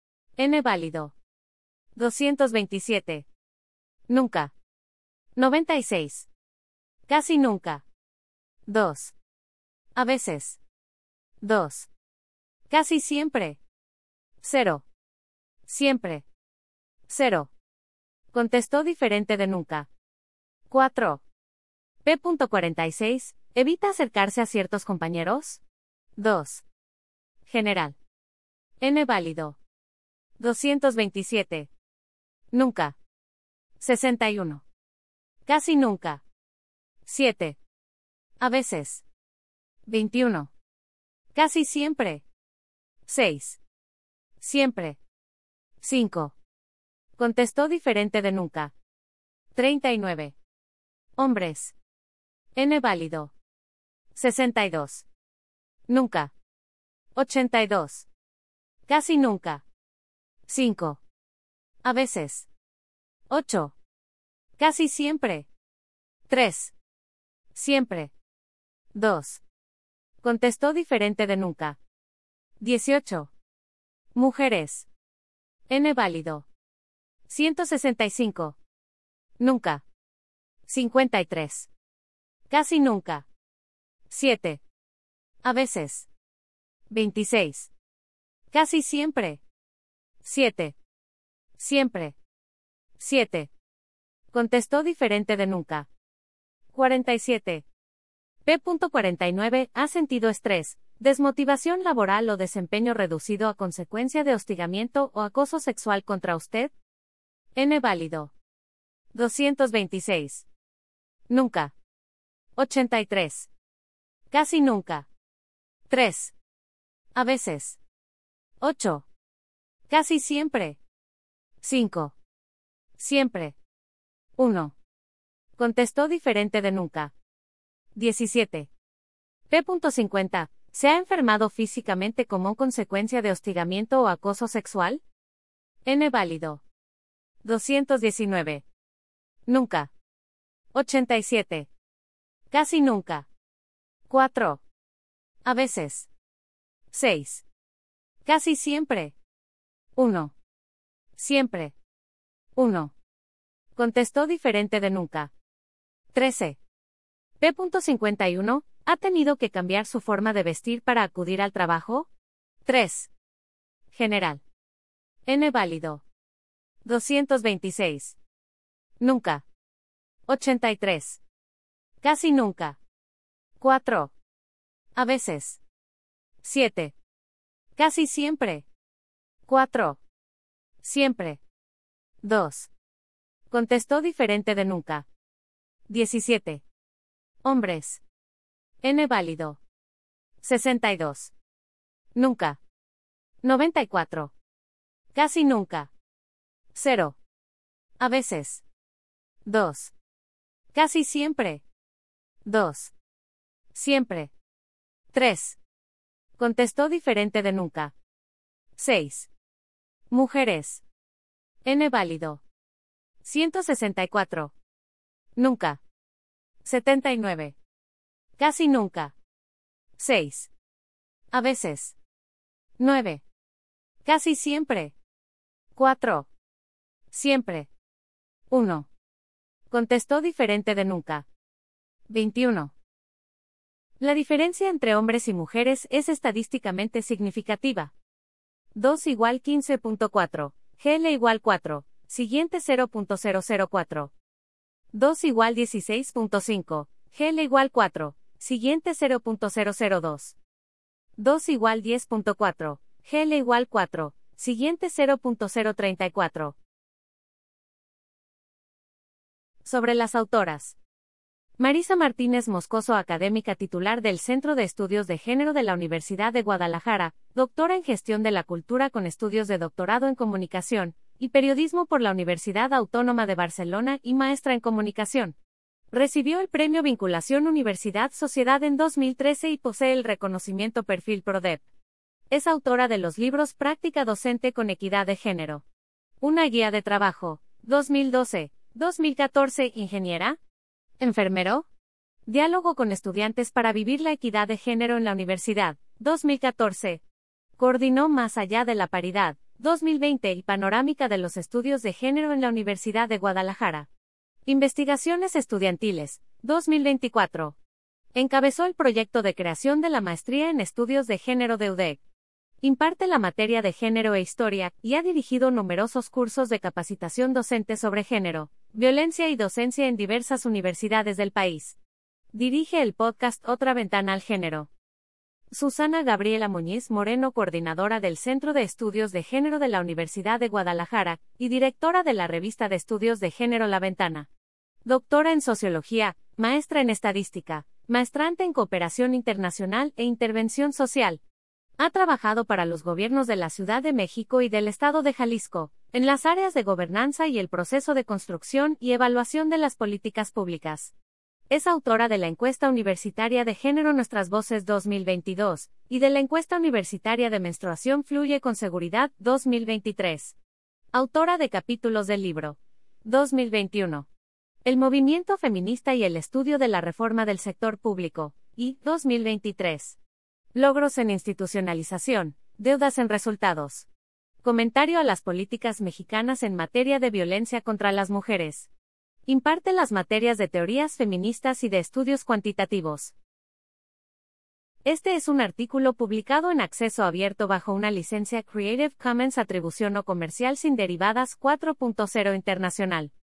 N válido. doscientos veintisiete. Nunca. noventa y seis. Casi nunca. dos. A veces. dos. Casi siempre. cero. Siempre. cero. Contestó diferente de nunca. cuatro. P cuarenta y seis. ¿Evita acercarse a ciertos compañeros? dos. General. N válido. doscientos veintisiete. Nunca. sesenta y uno. Casi nunca. siete. A veces. veintiuno. Casi siempre. seis. Siempre. cinco. Contestó diferente de nunca. treinta y nueve. Hombres. N válido. sesenta y dos. Nunca. ochenta y dos. Casi nunca. cinco. A veces. ocho. Casi siempre. tres. Siempre. dos. Contestó diferente de nunca. dieciocho. Mujeres. N válido. ciento sesenta y cinco. Nunca. cincuenta y tres. Casi nunca. siete. A veces. veintiséis. Casi siempre. siete. Siempre. siete. Contestó diferente de nunca. cuarenta y siete. P. cuarenta y nueve. ¿Ha sentido estrés, desmotivación laboral o desempeño reducido a consecuencia de hostigamiento o acoso sexual contra usted? N. Válido. doscientos veintiséis. Nunca. ochenta y tres. Casi nunca. tres. A veces. ocho. Casi siempre. cinco. Siempre. uno. Contestó diferente de nunca. diecisiete. P. cincuenta. ¿Se ha enfermado físicamente como consecuencia de hostigamiento o acoso sexual? N. Válido. doscientos diecinueve. Nunca. ochenta y siete. Casi nunca. cuatro. A veces. seis. Casi siempre. uno. Siempre. uno. Contestó diferente de nunca. trece. P. cincuenta y uno. ¿Ha tenido que cambiar su forma de vestir para acudir al trabajo? tres. General. N. Válido. doscientos veintiséis. Nunca. ochenta y tres. Casi nunca. cuatro. A veces. siete. Casi siempre. cuatro. Siempre. dos. Contestó diferente de nunca. diecisiete. Hombres. N. Válido. sesenta y dos. Nunca. noventa y cuatro. Casi nunca. cero. A veces. dos. Casi siempre. dos. Siempre. tres. Contestó diferente de nunca. seis. Mujeres. N. Válido. ciento sesenta y cuatro. Nunca. setenta y nueve. Casi nunca. seis. A veces. nueve. Casi siempre. cuatro. Siempre. uno. Contestó diferente de nunca. veintiuno. La diferencia entre hombres y mujeres es estadísticamente significativa. dos igual quince punto cuatro, G L igual cuatro, siguiente cero punto cero cero cuatro. dos igual dieciséis punto cinco, G L igual cuatro, siguiente cero punto cero cero dos. dos igual diez punto cuatro, G L igual cuatro, siguiente cero punto cero treinta y cuatro. Sobre las autoras. Marisa Martínez Moscoso, académica titular del Centro de Estudios de Género de la Universidad de Guadalajara, doctora en Gestión de la Cultura con estudios de doctorado en Comunicación y Periodismo por la Universidad Autónoma de Barcelona y maestra en Comunicación. Recibió el Premio Vinculación Universidad-Sociedad en dos mil trece y posee el reconocimiento Perfil PRODEP. Es autora de los libros Práctica Docente con Equidad de Género. Una guía de trabajo, dos mil doce, dos mil catorce, Ingeniera. Enfermero. Diálogo con estudiantes para vivir la equidad de género en la universidad, dos mil catorce. Coordinó Más allá de la paridad, dos mil veinte y Panorámica de los estudios de género en la Universidad de Guadalajara. Investigaciones estudiantiles, dos mil veinticuatro. Encabezó el proyecto de creación de la Maestría en Estudios de Género de U D E C. Imparte la materia de Género e Historia, y ha dirigido numerosos cursos de capacitación docente sobre género, violencia y docencia en diversas universidades del país. Dirige el podcast Otra Ventana al Género. Susana Gabriela Muñiz Moreno, coordinadora del Centro de Estudios de Género de la Universidad de Guadalajara, y directora de la revista de estudios de género La Ventana. Doctora en Sociología, maestra en Estadística, maestrante en Cooperación Internacional e Intervención Social. Ha trabajado para los gobiernos de la Ciudad de México y del Estado de Jalisco, en las áreas de gobernanza y el proceso de construcción y evaluación de las políticas públicas. Es autora de la Encuesta Universitaria de Género Nuestras Voces dos mil veintidós, y de la Encuesta Universitaria de Menstruación Fluye con Seguridad dos mil veintitrés. Autora de capítulos del libro dos mil veintiuno. El movimiento feminista y el estudio de la reforma del sector público, y dos mil veintitrés. Logros en institucionalización, deudas en resultados. Comentario a las políticas mexicanas en materia de violencia contra las mujeres. Imparte las materias de teorías feministas y de estudios cuantitativos. Este es un artículo publicado en acceso abierto bajo una licencia Creative Commons Atribución No Comercial sin derivadas cuatro punto cero Internacional.